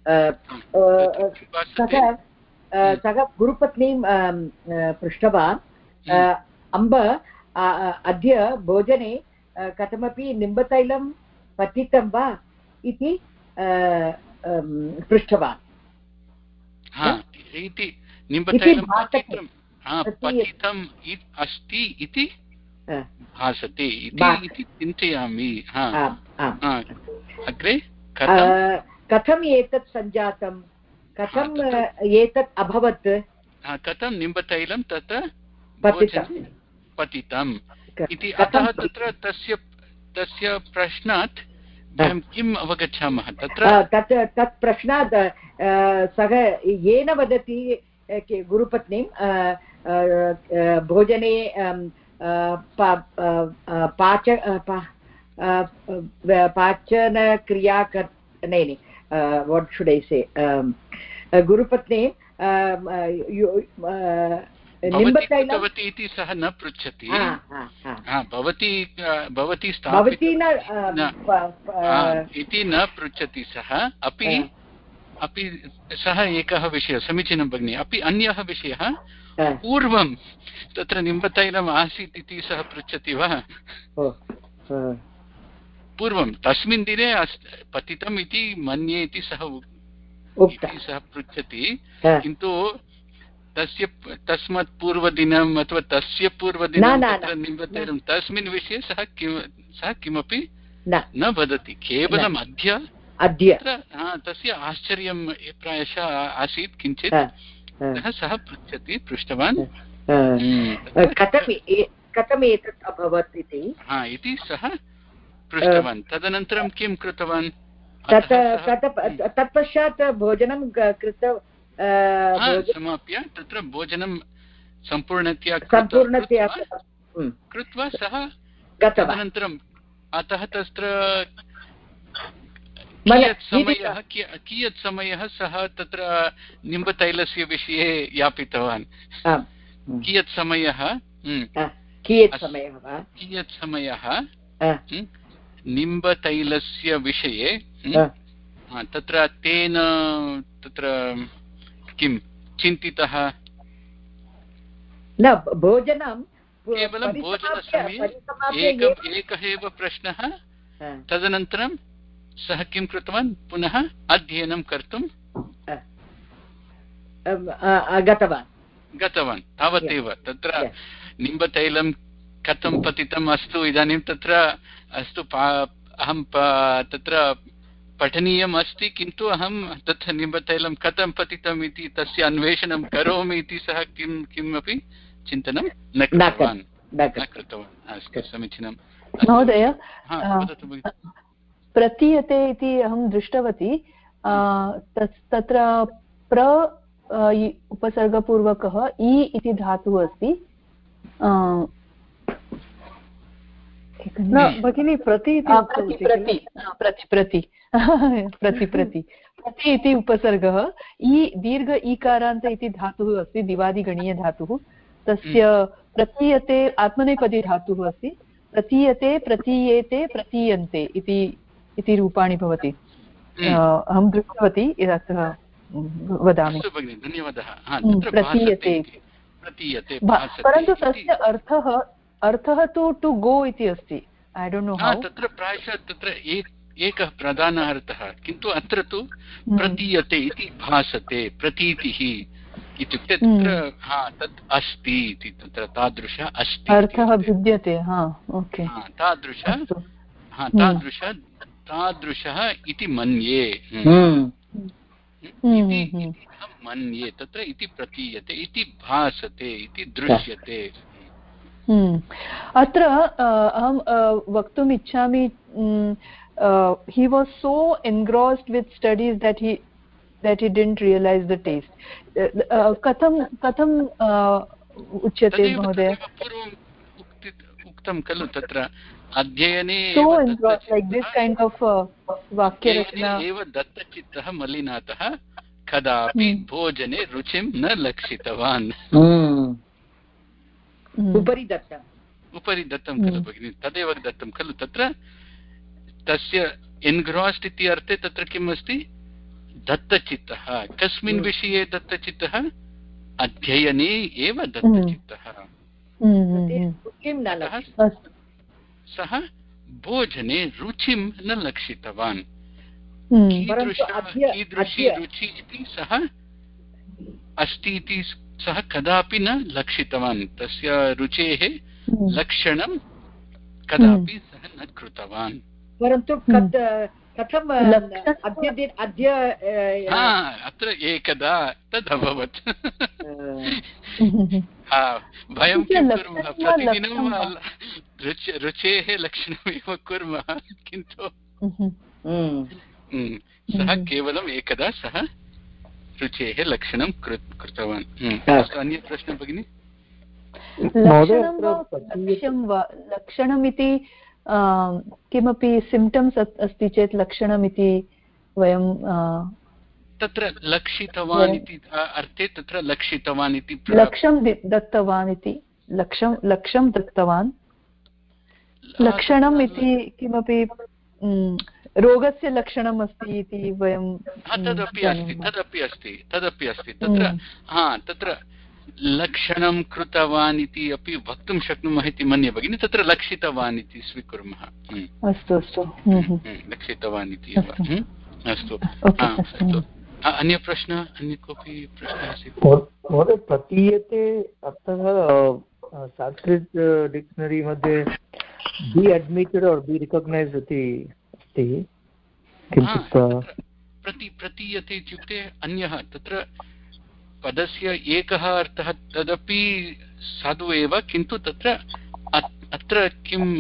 सः गुरुपत्नीं पृष्टवान् अम्ब अद्य भोजने कथमपि निम्बतैलं पतितं वा इति पृष्टवान् पतितम् अस्ति इति भासते इति चिन्तयामि अग्रे कथम् एतत् सञ्जातं कथम् एतत् अभवत् कथं निम्बतैलं तत्र पतितम् इति अतः तत्र तस्य प्रश्नात् वयं किम् अवगच्छामः तत्र तत् प्रश्नात् सः येन वदति गुरुपत्नीं भोजने पाचनक्रिया नहीं what should I say गुरुपत्नी भवती इति सः न पृच्छति भवती इति न पृच्छति सः अपि सः एकः विषयः समीचीनं भगिनि अपि अन्यः विषयः पूर्वं तत्र निम्बतैलम् आसीत् इति सः पृच्छति वा पूर्वं तस्मिन् दिने पतितम् इति मन्ये इति सः पृच्छति किन्तु तस्मात् पूर्वदिनम् अथवा तस्य पूर्वदिनं तत्र निम्बतैलं तस्मिन् विषये सः किमपि न वदति केवलम् अद्य तस्य आश्चर्यं प्रायशः आसीत् किञ्चित् सः पृष्टवान् कथम् एतत् अभवत् इति सः पृष्टवान् तदनन्तरं किं कृतवान् तत्पश्चात् भोजनं समाप्य तत्र भोजनं सम्पूर्णतया कृत्वा सः तदनन्तरं अतः तत्र कियत् समयः सः तत्र निम्बतैलस्य विषये यापितवान् कियत् समयः निम्बतैलस्य विषये तत्र तेन तत्र किं चिन्तितः न भोजनं केवलं भोजनसमये एकः एव प्रश्नः तदनन्तरं सः किं कृतवान् पुनः अध्ययनं कर्तुं गतवान् तावदेव तत्र निम्बतैलं कथं पतितम् अस्तु इदानीं तत्र अस्तु अहं तत्र पठनीयम् अस्ति किन्तु अहं तत्र निम्बतैलं कथं पतितम् इति तस्य अन्वेषणं करोमि इति सः किमपि चिन्तनं न कृतवान् अस्तु समीचीनं महोदय प्रतीयते इति अहं दृष्टवती तत्र उपसर्गपूर्वकः इ इति धातुः अस्ति न भगिनी प्रति इति उपसर्गः इ दीर्घ ईकारान्त इति धातुः अस्ति दिवादिगणीयधातुः तस्य प्रतीयते आत्मनेपदी धातुः अस्ति प्रतीयते प्रतीयेते प्रतीयन्ते इति रूपाणि भवति अहं दृष्टवती अतः वदामि प्रतीयते परन्तु तस्य अर्थः तु टु गो इति अस्ति ऐ डोण्ट् नो हाउ तत्र प्रायशः तत्र एकः प्रधानः अर्थः किन्तु अत्र तु प्रतीयते इति भासते प्रतीतिः इत्युक्ते तत्र तत् अस्ति इति तत्र तादृशः अस्ति अर्थः भिद्यते तादृशः इति मन्ये मन्ये तत्र इति प्रतीयते इति भासते इति दृश्यते अत्र अहं वक्तुम् इच्छामि he was so engrossed with studies that he didn't realize the taste katham uchyate mahoday पूर्वम् उक्तं खलु तत्र अध्ययने so engrossed like this kind of vakya rachana एव दत्तचित्तः मलिनातः कदापि भोजने रुचिं न लक्षितवान् उपरि दत्तं खलु भगिनि तदेव दत्तं खलु तत्र तस्य एन्ग्रास्ड् इति अर्थे तत्र किम् अस्ति दत्तचित्तः कस्मिन् विषये दत्तचित्तः अध्ययने एव दत्तचित्तः सः भोजने रुचिं न लक्षितवान् कीदृशी रुचि इति सः अस्ति इति सः कदापि न लक्षितवान् तस्य रुचेः लक्षणं कदापि सः न कृतवान् परन्तु कथम् अद्य अत्र एकदा तदभवत् वयं किं कुर्मः प्रतिदिनं रुचेः लक्षणमेव कुर्मः किन्तु सः केवलम् एकदा सः रुचेः लक्षणं कृतवान्। अन्य प्रश्नः भगिनि? लक्षणमिति किमपि सिम्टम्स् अस्ति चेत् लक्षणमिति वयं तत्र लक्षितवान् इति अर्थे तत्र लक्षितवान् इति लक्ष्यं दत्तवान् इति लक्ष्यं दत्तवान् लक्षणम् इति किमपि रोगस्य लक्षणम् अस्ति इति वयं तदपि अस्ति तत्र तत्र लक्षणं कृतवान् इति अपि वक्तुं शक्नुमः इति मन्ये भगिनि। तत्र लक्षितवान् इति स्वीकुर्मः। अस्तु अस्तु लक्षितवान् इति अस्तु अस्तु। अन्य प्रश्नः, अन्य कोऽपि प्रश्नः अस्ति? महोदय प्रतीयते अतः संस्कृत डिक्शनरी मध्ये बी अड्मिटेड् और बी रिकग्नैज्ड् इति अस्ति। प्रतीयते इत्युक्ते अन्यः, तत्र पदस्य एकः अर्थः तदपि साधु एव, किन्तु तत्र अत्र किम्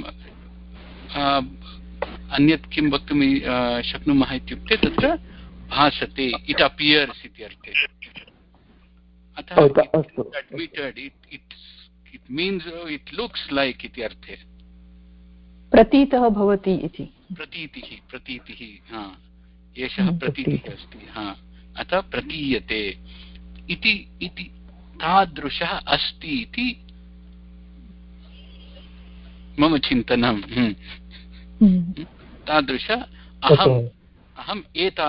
अन्यत् किं वक्तुं शक्नुमः इत्युक्ते तत्र भासते, इट् अपियर्स् इति अर्थे। अतः admitted it means it looks like इति अर्थे। प्रतीतः भवति इति प्रतीतिः एषः प्रतीतिः अस्ति। अतः प्रतीयते इति तादृशः अस्ति इति मम चिन्तनं। तादृश अहम्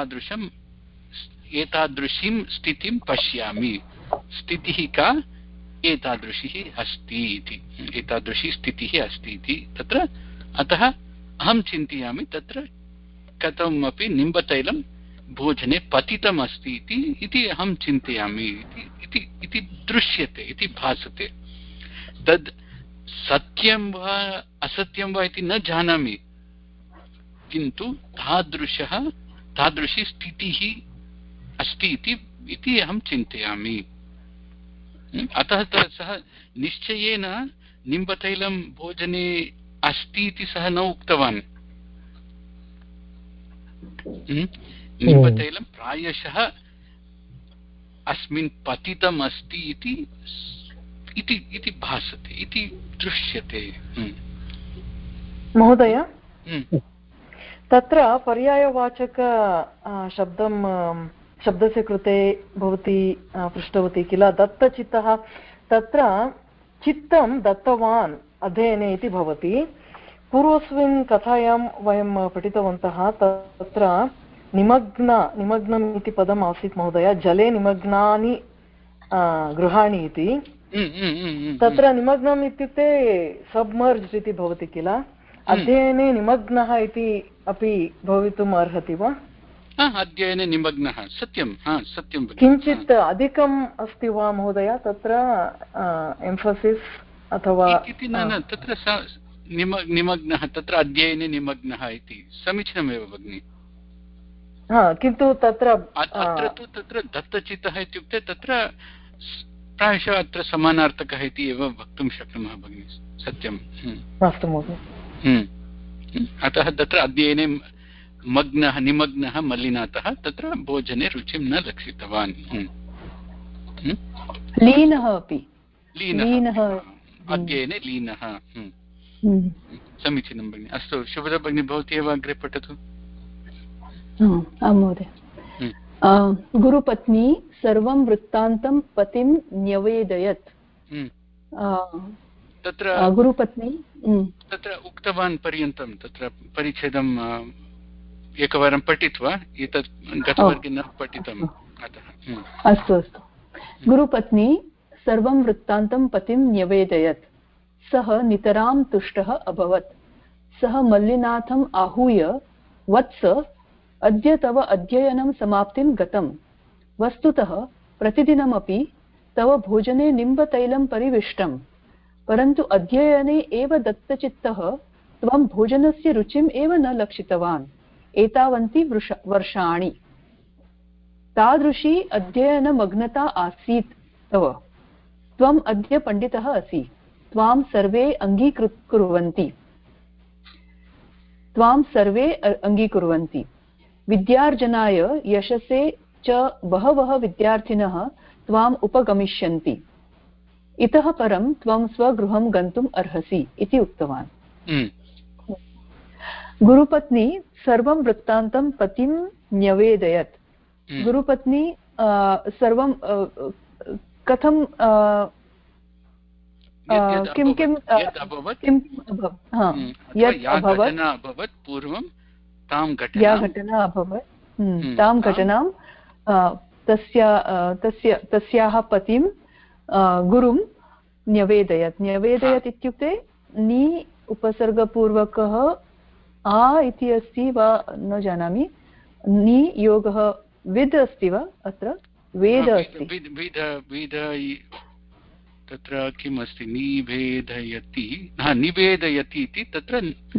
एतादृशीं स्थितिं पश्यामि। स्थितिः का? एतादृशी अस्ति इति, एतादृशी स्थितिः अस्ति इति तत्र। अतः अहं चिन्तयामि तत्र कथमपि निम्बतैलं भोजने पतितम् अस्ति इति अहं चिन्तयामि इति दृश्यते, इति भासते। तद् सत्यं वा असत्यं वा इति न जानामि, किन्तु तादृशी स्थितिः अस्ति इति अहं चिन्तयामि। अतः सः निश्चयेन निम्बतैलं भोजने अस्ति इति सः न उक्तवान्। निम्बतैलं प्रायशः अस्मिन् पतितम् अस्ति इति भासते, इति दृश्यते। महोदय, तत्र पर्यायवाचक शब्दस्य कृते भवती पृष्टवती किल, दत्तचित्तः। तत्र चित्तं दत्तवान् अध्ययने इति भवति। पूर्वस्मिन् कथायां वयं पठितवन्तः, तत्र निमग्नम् इति पदम् आसीत् महोदय, जले निमग्नानि गृहाणि इति। तत्र निमग्नम् इत्युक्ते सबमर्ज्ड् इति भवति किल, अध्ययने निमग्नः इति अपि भवितुम् अर्हति वा? अध्ययने निमग्नः, सत्यं सत्यं। किञ्चित् अधिकम् अस्ति वा महोदय तत्र एम्फसिस् अथवा? तत्र निमग्नः, तत्र अध्ययने निमग्नः इति समीचीनमेव भगिनि। किन्तु तत्र तत्र दत्तचित्तः इत्युक्ते तत्र प्रायशः अत्र समानार्थकः इति एव वक्तुं शक्नुमः भगिनि। सत्यम्। अस्तु महोदय। अतः तत्र अध्ययने निमग्नः मलिनातः तत्र भोजने रुचिं न लक्षितवान्। लीनः अपि, अध्ययने लीनः। समीचीनं भगिनि। अस्तु, शुभदा भगिनी, भवती एव अग्रे पठतु। आं महोदय। गुरुपत्नी सर्वं वृत्तान्तं पतिं न्यवेदयत्। तत्र गुरुपत्नी तत्र उक्तवान् पर्यन्तं तत्र परिच्छेदं एकवारं पठित्वा, एतत् गतवर्गे न पठितम्। अस्तु अस्तु। गुरुपत्नी सर्वं वृत्तान्तं पतिं न्यवेदयत्। सः नितरां तुष्टः अभवत्। सः मल्लिनाथम् आहूय, वत्स, अद्य तव अध्ययनं समाप्तिं गतम्। वस्तुतः प्रतिदिनमपि तव भोजने निम्बतैलं परिविष्टम्, परन्तु अध्ययने एव दत्तचित्तः त्वं भोजनस्य रुचिम् एव न लक्षितवान् एतावन्ति वर्षाणि। तादृशी अध्ययनमग्नता आसीत् तव। त्वम् अद्य पण्डितः असि। त्वां सर्वे अङ्गीकुर्वन्ति। विद्यार्जनाय यशसे च बहवः विद्यार्थिनः त्वाम् उपगमिष्यन्ति, इतः परं त्वं स्वगृहं गन्तुम् अर्हसि इति उक्तवान्। गुरुपत्नी सर्वं वृत्तान्तं पतिं न्यवेदयत्। गुरुपत्नी सर्वं कथं किं किं यत् अभवत् पूर्वं या घटना अभवत् तां घटनां तस्याः पतिं गुरुं न्यवेदयत् इत्युक्ते नि उपसर्गपूर्वकः आ इति अस्ति वा न जानामि, नि योगः विद् अस्ति वा अत्र वेद अस्ति तत्र किम् अस्ति निवेदयति निवेदयति इति तत्र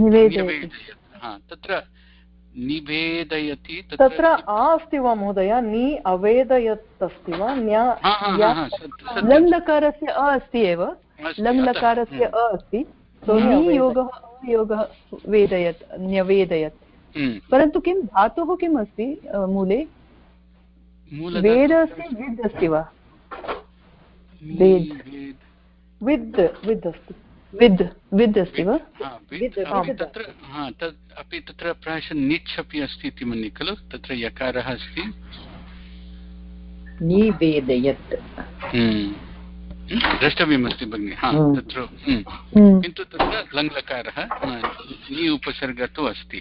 तत्र निवेदयति तत्र आ अस्ति वा महोदय नि अवेदयत् अस्ति वा लङ्लकारस्य अ अस्ति एव लङ्लकारस्य अ अस्ति योगः योगः वेदयत् न्यवेदयत् परन्तु किं धातुः किम् अस्ति मूले वेद अस्ति विद् अस्ति वा विद् अस्ति विद् अस्ति वा अपि तत्र प्रायशः निच् अपि अस्ति इति मन्ये खलु तत्र यकारः अस्ति निवेदयत् द्रष्टव्यमस्ति भगिनि तत्र किन्तु तत्र लङ्लकारः नि उपसर्ग तु अस्ति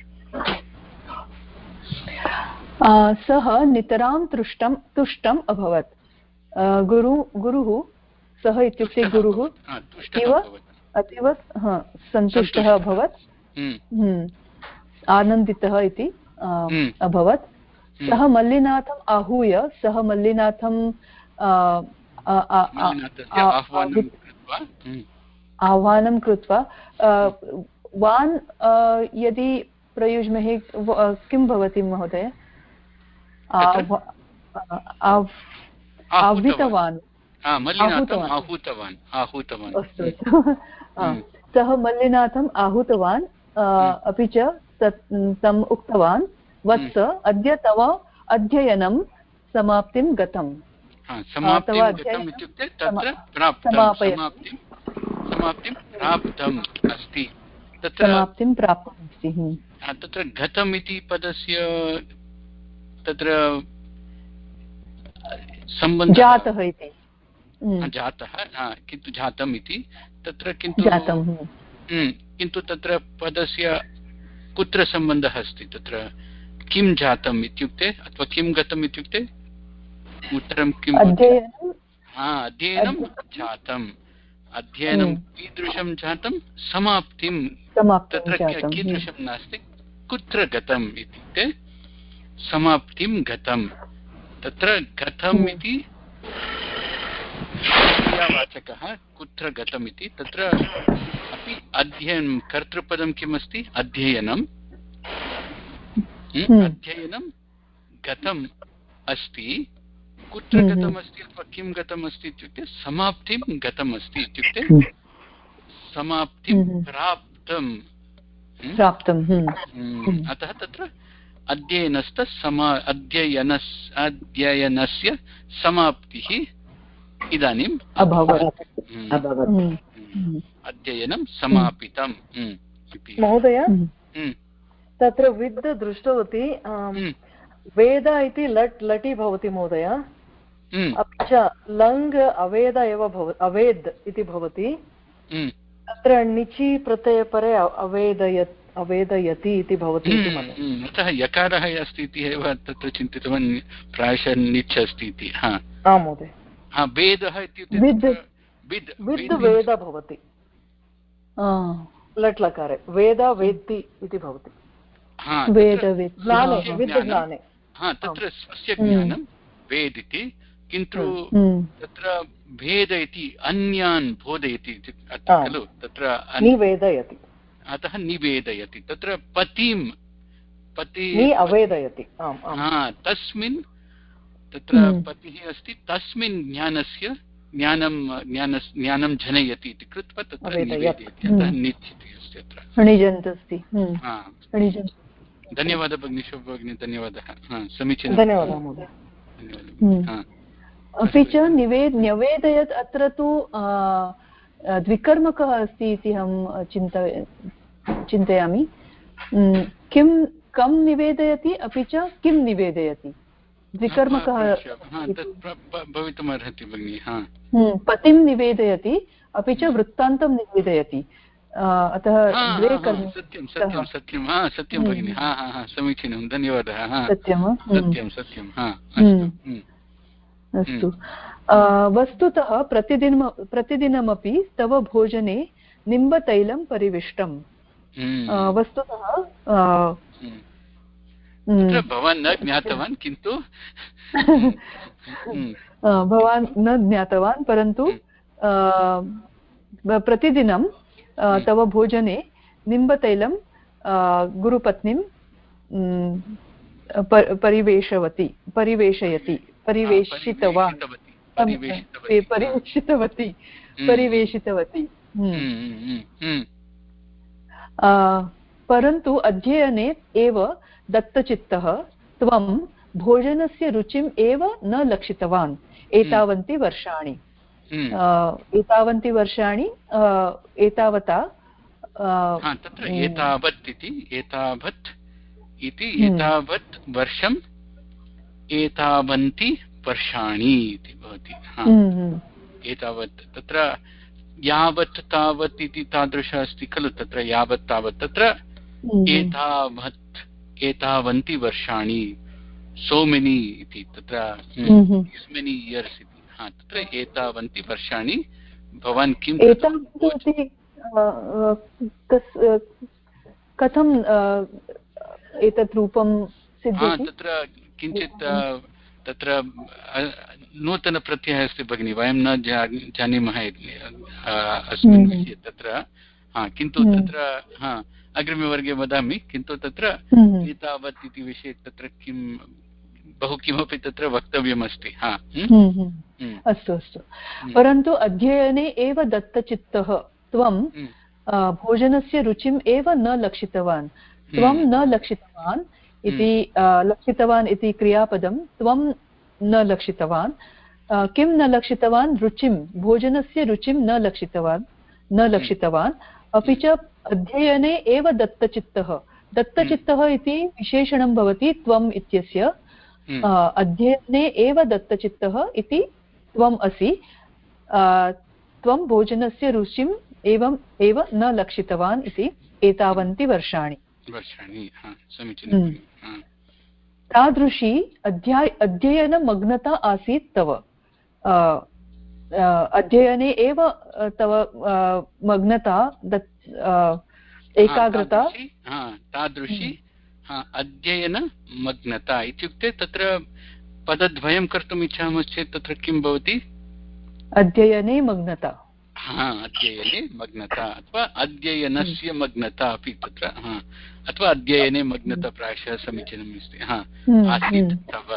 सः नितरां तुष्टम् अभवत्। गुरुः सः इत्युक्ते गुरुः अतीव सन्तुष्टः अभवत् आनन्दितः इति अभवत्। सः मल्लिनाथम् आहूय आह्वानं कृत्वा वान् यदि प्रयुज्महे किं भवति महोदय आहूतवान् अस्तु सः मल्लिनाथम् आहूतवान् अपि च तम् उक्तवान् वत्स अद्य तव अध्ययनं समाप्तिं गतम् इत्युक्ते तत्र समाप्तिं प्राप्तम् अस्ति समाप्तिं प्राप्तमस्ति तत्र गतम् इति पदस्य तत्र सम्बन्धः जातः इति जातः किन्तु जातम् इति तत्र किन्तु तत्र पदस्य कुत्र सम्बन्धः अस्ति तत्र किं जातम् इत्युक्ते अथवा किं गतम् इत्युक्ते उत्तरं किम् अध्ययनं जातम् अध्ययनं कीदृशं जातं समाप्तिं तत्र कीदृशं नास्ति कुत्र गतम् इत्युक्ते समाप्तिं गतं तत्र गतम् इति क्रियावाचकः कुत्र गतम् इति तत्र अपि अध्ययनं कर्तृपदं किमस्ति अध्ययनं अध्ययनं गतम् अस्ति कुत्र गतम् अस्ति अथवा किं गतम् अस्ति इत्युक्ते समाप्तिं गतम् अस्ति इत्युक्ते समाप्तिं प्राप्तम् अतः तत्र अध्ययनस्य समाप्तिः इदानीम् अभवत् अध्ययनं समापितम् महोदय तत्र विद् दृष्टवती वेद इति लटि भवति महोदय अपि च लङ् अवेद एव अवेद् इति भवति तत्र निचि प्रत्ययपरे अवेदयति इति भवति इति मन्ये अतः यकारः अस्ति इति एव तत्र चिन्तितवान् प्रायशः निच् अस्ति इति महोदय वेदः इत्युक्ते विद् वेद भवति लट् लकारे वेद वेत्ति इति भवति ज्ञाने तत्र स्वस्य ज्ञानं वेद इति किन्तु तत्र भेद इति अन्यान् बोधयति खलु तत्र निवेदयति अतः निवेदयति तत्र पतिं अवेदयति तस्मिन् तत्र पतिः अस्ति तस्मिन् ज्ञानं जनयति इति कृत्वा तत्र निवेदयति अतः निच् इति अस्ति अत्र धन्यवादः भगिनी शोभा भगिनी, धन्यवादः, समीचीनं, धन्यवादः महोदय। अपि च न्यवेदयत् अत्र तु द्विकर्मकः अस्ति इति अहं चिन्तयामि। कं निवेदयति अपि च किं निवेदयति, द्विकर्मकः भवितुमर्हति भगिनि। पतिं निवेदयति अपि च वृत्तान्तं निवेदयति, अतः द्वे कर्म। सत्यं सत्यं सत्यं, सत्यं भगिनि, समीचीनं, धन्यवादः। सत्यं सत्यं अस्तु। वस्तुतः प्रतिदिनमपि तव भोजने निम्बतैलं परिविष्टं। वस्तुतः भवान् न ज्ञातवान्, किन्तु भवान् न ज्ञातवान्, परन्तु प्रतिदिनं तव भोजने निम्बतैलं गुरुपत्नीं परिवेशयति, परिवेशितवती। परन्तु अध्ययने एव दत्तचित्तः त्वं भोजनस्य रुचिम् एव न लक्षितवान् एतावन्ति वर्षाणि। एतावता तत्र एतावत् इति एतावत् वर्षम् एतावन्ति वर्षाणि इति भवति। एतावत् तत्र यावत् तावत् इति तादृश अस्ति खलु, तत्र यावत् तावत्, तत्र एतावत् एतावन्ति वर्षाणि, सो मेनी इति, तत्र मेनी इयर्स् इति, तत्र एतावन्ति वर्षाणि भवान् किं कथम् एतत् रूपं सिद्ध्यति? तत्र किञ्चित् तत्र नूतनप्रत्ययः अस्ति भगिनि, वयं न जानीमः अस्मिन् विषये तत्र, किन्तु तत्र अग्रिमवर्गे वदामि, किन्तु तत्र एतावत् इति विषये तत्र किं बहु किमपि तत्र वक्तव्यमस्ति। अस्तु अस्तु। परन्तु अध्ययने एव दत्तचित्तः त्वं भोजनस्य रुचिम् एव न लक्षितवान्। त्वं न लक्षितवान् इति क्रियापदं, त्वं न लक्षितवान्। किं न लक्षितवान्? रुचिं, भोजनस्य रुचिं न लक्षितवान्। अपि च अध्ययने एव दत्तचित्तः इति विशेषणं भवति त्वम् इत्यस्य। अध्ययने एव दत्तचित्तः इति त्वम् असि। त्वं भोजनस्य रुचिम् एव न लक्षितवान् इति एतावन्ति वर्षाणि। समीचीनं। तादृशी अध्ययनमग्नता आसीत् तव। अध्ययने एव तव मग्नता, एकाग्रता। तादृशी अध्ययनमग्नता इत्युक्ते तत्र पदद्वयं कर्तुम् इच्छामश्चेत् तत्र किं भवति? अध्ययने मग्नता। अध्ययने मग्नता अथवा अध्ययनस्य मग्नता अपि तत्र, अथवा अध्ययने मग्नता प्रायशः समीचीनम् अस्ति। आसीत्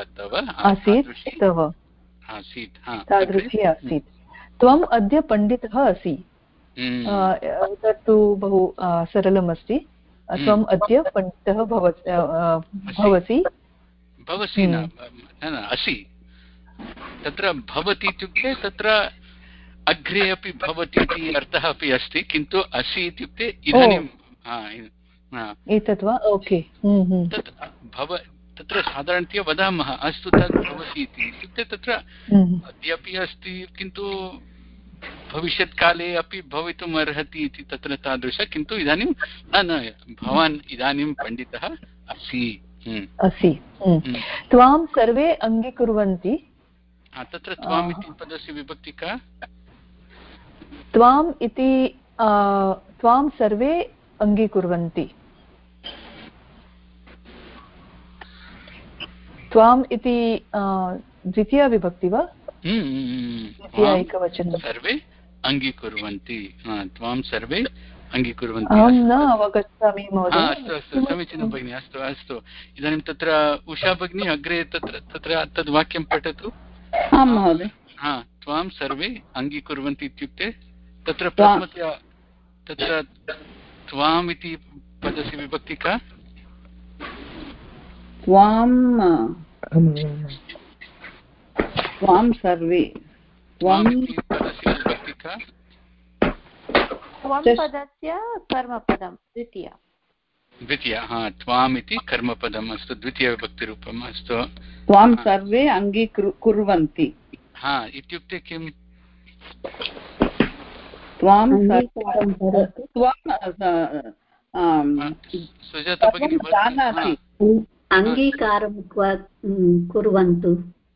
तव आसीत् तादृशी आसीत्। त्वम् अद्य पण्डितः असि। तत्तु बहु सरलमस्ति। त्वम् अद्य पण्डितः भवसि। असि तत्र भवति इत्युक्ते तत्र अग्रे अपि भवति इति अर्थः अपि अस्ति, किन्तु असि इत्युक्ते इदानीं। एतत् वा? ओके। तत्र साधारणतया वदामः अस्तु तद् भवति इति, इत्युक्ते तत्र अद्यापि अस्ति किन्तु भविष्यत्काले अपि भवितुम् अर्हति इति तत्र तादृश, किन्तु इदानीं न भवान् इदानीं पण्डितः असि। त्वां सर्वे अङ्गीकुर्वन्ति। तत्र त्वाम् इति पदस्य विभक्ति का? त्वाम् इति त्वां सर्वे अङ्गीकुर्वन्ति। त्वाम् इति द्वितीया विभक्ति वा? द्वितीया एकवचनं। सर्वे अङ्गीकुर्वन्ति। त्वां सर्वे अङ्गीकुर्वन्ति। अहं न अवगच्छामि महोदय। अस्तु समीचीनं भगिनि। अस्तु इदानीं तत्र उषा भगिनी अग्रे तत्र तद् वाक्यं पठतु। आं महोदय। त्वां सर्वे अङ्गीकुर्वन्ति इत्युक्ते तत्र प्रथमतया तत्र त्वाम् इति पदस्य विभक्ति का? त्वां सर्वे त्वं पदस्य कर्मपदं द्वितीया त्वाम् इति कर्मपदम् अस्तु द्वितीयविभक्तिरूपम् अस्तु त्वां सर्वे अङ्गीकुर्वन्ति इत्युक्ते किम् त्वां सुजाता भगिनी जानाति अङ्गीकारं कुर्वन्तु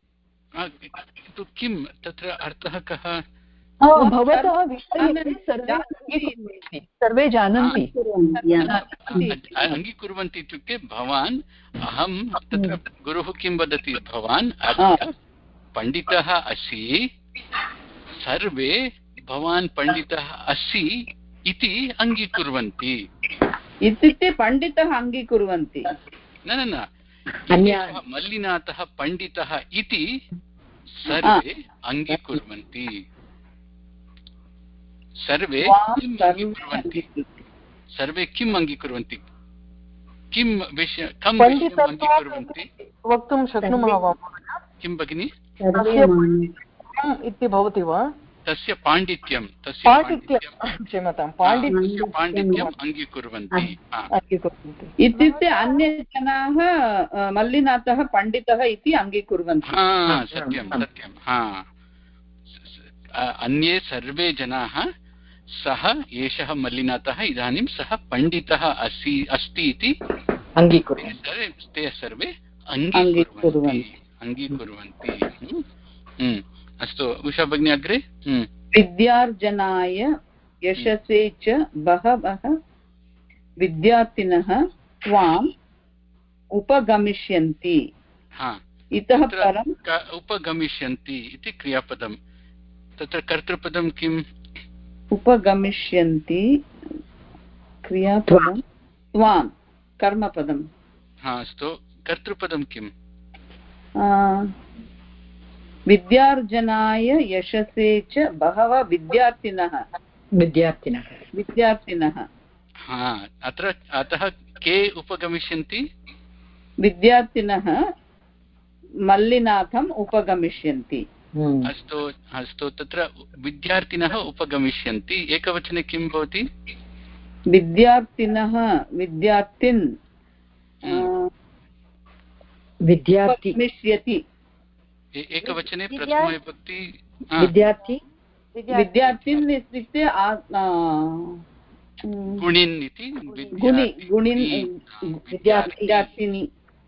किं तत्र अर्थः कः भवतः विषये सर्वे जानन्ति अङ्गीकुर्वन्ति इत्युक्ते भवान् अहं तत्र गुरुः किं वदति भवान् अद्य पण्डितः असि सर्वे भवान् पण्डितः असि इति अङ्गीकुर्वन्ति इत्युक्ते पण्डितः अङ्गीकुर्वन्ति न मल्लिनाथः पण्डितः इति सर्वे अङ्गीकुर्वन्ति सर्वे किम् अङ्गीकुर्वन्ति किं विषयम् अङ्गीकुर्वन्ति वक्तुं शक्नुमः वा किं भगिनि इति भवति वा तस्य पाण्डित्यं क्षम्यतां पाण्डित्यम् अङ्गीकुर्वन्ति इत्युक्ते अन्ये जनाः मल्लिनाथः पण्डितः इति अङ्गीकुर्वन्ति सत्यं अन्ये सर्वे जनाः सः एषः मल्लिनाथः इदानीं सः पण्डितः अस्ति इति ते सर्वे अङ्गीकुर्वन्ति अस्तु उषा भगिनी अग्रे विद्यार्जनाय यशसे च बहवः विद्यार्थिनः त्वाम् उपगमिष्यन्ति इतः परम् उपगमिष्यन्ति इति क्रियापदं तत्र कर्तृपदं किम् उपगमिष्यन्ति क्रियापदं त्वां कर्मपदं अस्तु कर्तृपदं किम् विद्यार्जनाय यशसे च बहवः विद्यार्थिनः अतः के उपगमिष्यन्ति विद्यार्थिनः मल्लिनाथम् उपगमिष्यन्ति अस्तु तत्र विद्यार्थिनः उपगमिष्यन्ति एकवचने किं भवति विद्यार्थिनः विद्यार्थिष्यति एकवचने प्रथमविभक्ति विद्यार्थिन् इत्युक्ते गुणिन् इति विद्यार्थिनी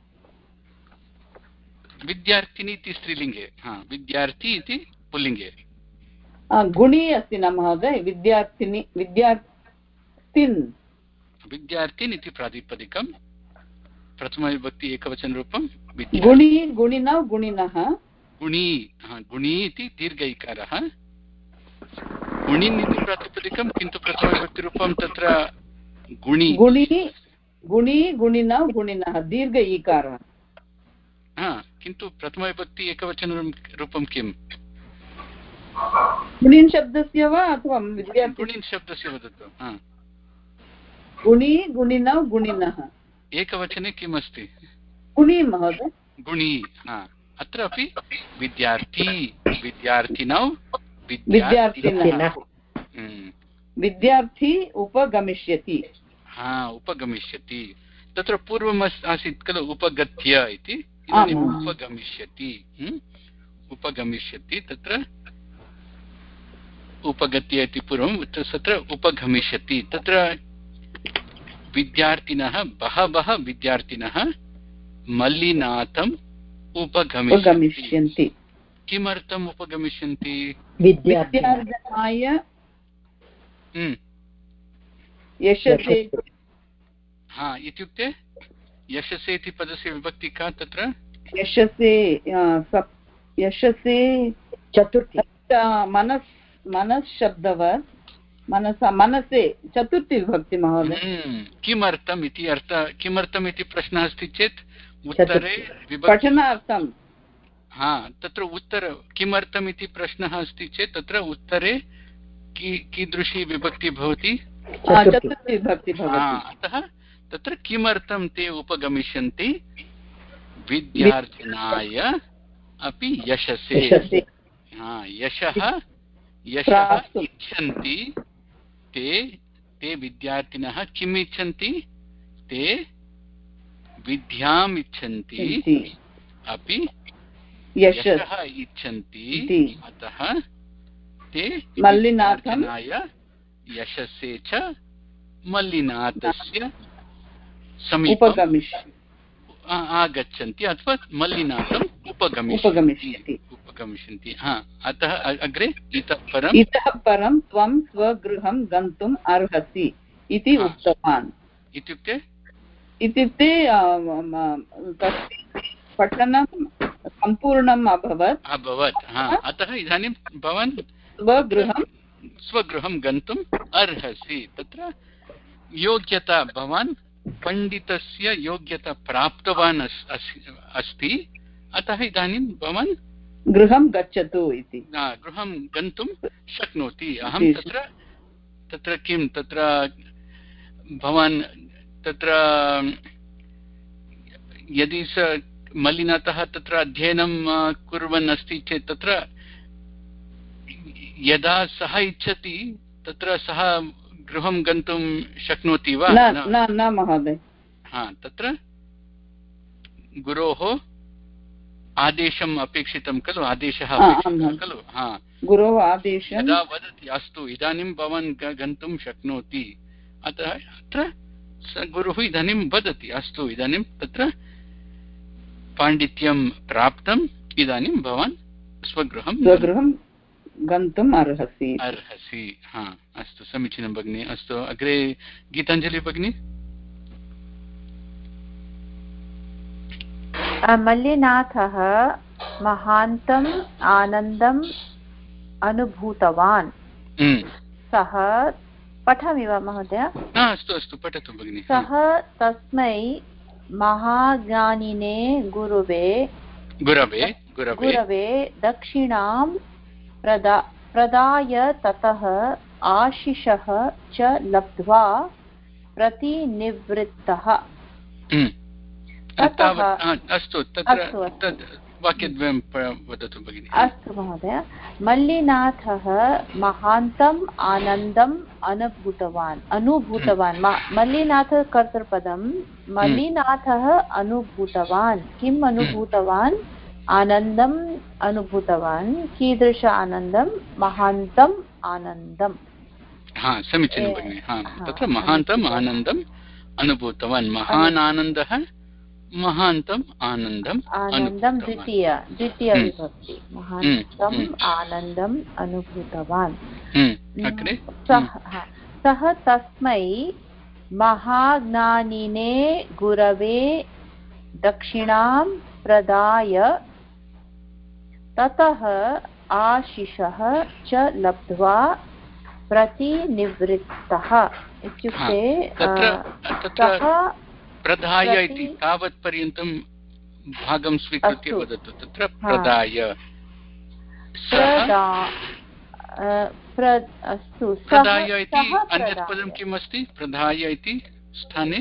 विद्यार्थिनी इति स्त्रीलिङ्गे विद्यार्थी इति पुल्लिङ्गे गुणी अस्ति न महोदय विद्यार्थिन् इति प्रातिपदिकं प्रथमविभक्ति एकवचनरूपं गुणिनः गुणी इति दीर्घ इकारः गुणिन् इति प्रातिपदिकं किन्तु प्रथमविभक्तिरूपं तत्र गुणिनः दीर्घ इकारः किन्तु प्रथमविभक्ति एकवचनरूपं किम् गुणिन् शब्दस्य वा अथवा गुणिन् शब्दस्य वदतु गुणिनः एकवचने किम् अस्ति गुणी महोदय गुणी अत्रापि विद्यार्थिनौ विद्यार्थी उपगमिष्यति तत्र पूर्वम् आसीत् खलु उपगत्य इति उपगमिष्यति तत्र उपगत्य इति पूर्वं तत्र उपगमिष्यति तत्र विद्यार्थिनः बहवः विद्यार्थिनः मल्लिनाथम् उपगमिष्यन्ति किमर्थम् उपगमिष्यन्ति विद्यार्जनाय यशसे इत्युक्ते यशसे इति पदस्य विभक्ति का तत्र यशसे चतुर्थी मनःशब्दवत् मनसे चतुर्थी विभक्ति महोदय किमर्थम् इति किमर्थम् इति प्रश्नः अस्ति चेत् उत्तरे पठनार्थं तत्र उत्तर किमर्थम् इति प्रश्नः अस्ति चेत् तत्र उत्तरे कीदृशी विभक्ति भवति चतुर्थी विभक्ति भवति अतः तत्र किमर्थं ते उपगमिष्यन्ति विद्यार्थिनाय अपि यशसे यशः इच्छन्ति ते विद्यार्थिनः किम् इच्छन्ति ते विद्याम् इच्छन्ति अपि यशः इच्छन्ति अतः ते विद्यार्थिनाय यशसे च मल्लिनाथस्य समीपम् आगच्छन्ति अथवा मल्लिनाथम् उपगमिष्यन्ति अतः अग्रे इतः परं त्वं स्वगृहं गन्तुम् अर्हसि इति उक्तवान्। इत्युक्ते पठनं सम्पूर्णम् अभवत् अतः इदानीं भवान् स्वगृहं गन्तुम् अर्हसि। तत्र योग्यता, भवान् पण्डितस्य योग्यता प्राप्तवान् अस्ति, अतः इदानीं भवान् गृहं गच्छतु इति गृहं गन्तुं शक्नोति। अहं तत्र किं तत्र भवान् तत्र यदि स मल्लिनाथः तत्र अध्ययनं कुर्वन् अस्ति चेत् तत्र यदा सः इच्छति तत्र सः गृहं गन्तुं शक्नोति वा? न महोदय। तत्र गुरोः आदेशम् अपेक्षितं खलु, आदेशः अपेक्षितः खलु। गुरोः आदेशः यदा वदति अस्तु इदानीं भवान् गन्तुं शक्नोति, अतः अत्र गुरुः इदानीं वदति अस्तु इदानीं तत्र पाण्डित्यं प्राप्तम्, इदानीं भवान् स्वगृहं गन्तुम् अर्हसि। अस्तु, समीचीनं भगिनि। अस्तु, अग्रे गीताञ्जलि भगिनि। मल्लिनाथः महान्तम् आनन्दम् अनुभूतवान्। सः पठामि वा महोदय? अस्तु पठतु भगिनि। सः तस्मै महाज्ञानिने गुरवे दक्षिणां प्रदाय ततः आशिषः च लब्ध्वा प्रतिनिवृत्तः। अस्तु, वाक्यद्वयं वदतु भगिनि। अस्तु महोदय। मल्लिनाथः महान्तम् आनन्दम् अनुभूतवान्। मल्लिनाथ कर्तृपदं, मल्लिनाथः अनुभूतवान्। किम् अनुभूतवान्? आनन्दम् अनुभूतवान्। कीदृश आनन्दं? महान्तम् आनन्दम्। समीचीनं भगिनि। तत्र महान्तम् आनन्दम् अनुभूतवान्। महान् आनन्दः, महान्तम् आनन्दम् द्वितीय विभक्ति। महान्तम् आनन्दम् अनुभूतवान्। सः तस्मै महाज्ञानिने गुरवे दक्षिणां प्रदाय ततः आशिषः च लब्ध्वा प्रतिनिवृत्तः। इत्युक्ते प्रदाय इति तावत्पर्यन्तं भागं स्वीकृत्य वदतु। तत्र प्रदाय इति अन्यत् पदं किम् अस्ति? प्रदाय इति स्थाने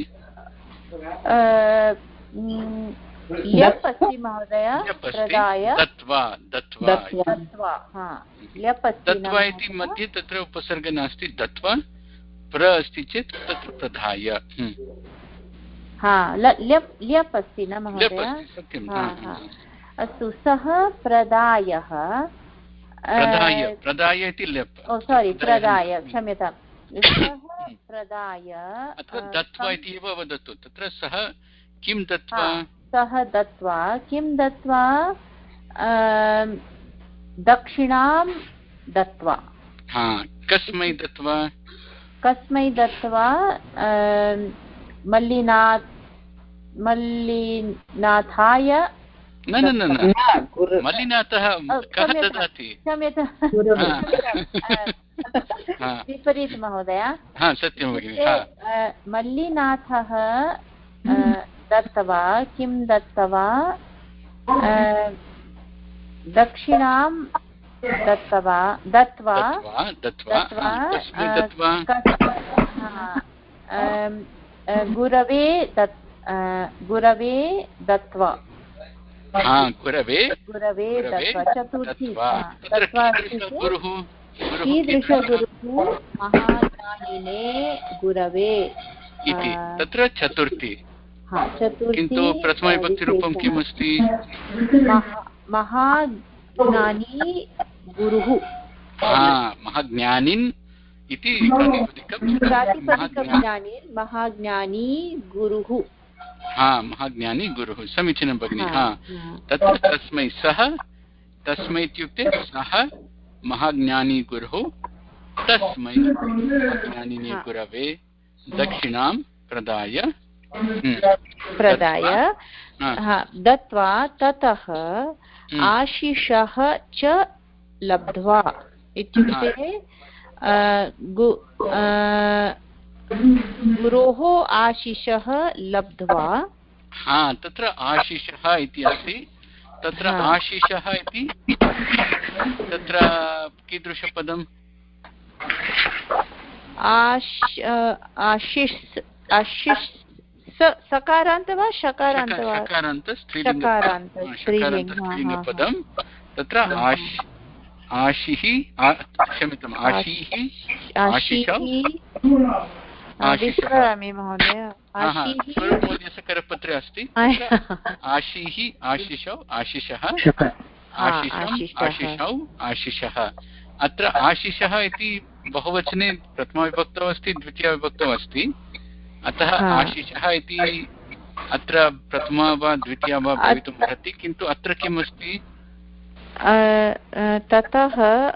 ल्यप् अस्ति महोदय। दत्वा इति मध्ये तत्र उपसर्ग नास्ति। दत्वा प्र अस्ति चेत् तत्र प्रदाय। ल्यप् अस्ति न महोदय? अस्तु, सः प्रदायः प्रदाय इति ल्यप्। प्रदाय, क्षम्यताम्। सः प्रदाय दत्वा इति एव वदतु। तत्र सः किं दत्वा? सः दत्वा किं दत्वा? दक्षिणां दत्वा। कस्मै दत्वा? कस्मै दत्वा? मल्लिनाथाय। न मल्लिनाथः कः ददाति? विपरीत महोदय। सत्यं भगिनि। मल्लिनाथः दत्तवा किं दत्तवा? दक्षिणां दत्त्वा गुरवे दत्त्वा गुरवे चतुर्थी गुरुः कीदृशगुरुः महाज्ञानिने गुरवे इति तत्र चतुर्थी किन्तु प्रथमविभक्तिरूपं किम् अस्ति महाज्ञानी गुरुः महाज्ञानिन् इति प्रातिपदिकं महाज्ञानी गुरुः महाज्ञानी गुरुः समीचीनं भगिनि तत्र तस्मै सः तस्मै इत्युक्ते सः महाज्ञानी गुरुः तस्मै महाज्ञानिने गुरवे दक्षिणां प्रदाय दत्वा ततः आशिषः च लब्ध्वा इत्युक्ते गुरोः आशिषः लब्ध्वा तत्र आशिषः इति अस्ति तत्र आशिषः इति तत्र कीदृशपदम् सकारान्त वा शकारान्त वा स्त्रीलिङ्गपदं तत्र आशिः क्षम्यताम् महोदयस्य करपत्रे अस्ति आशिः आशिषौ आशिषः आशिषौ आशिषः अत्र आशिषः इति बहुवचने प्रथमविभक्तौ अस्ति द्वितीयविभक्तौ अस्ति अतः आशिषः इति अत्र प्रथमा वा द्वितीया वा भवितुम् अर्हति किन्तु अत्र किम् अस्ति ततः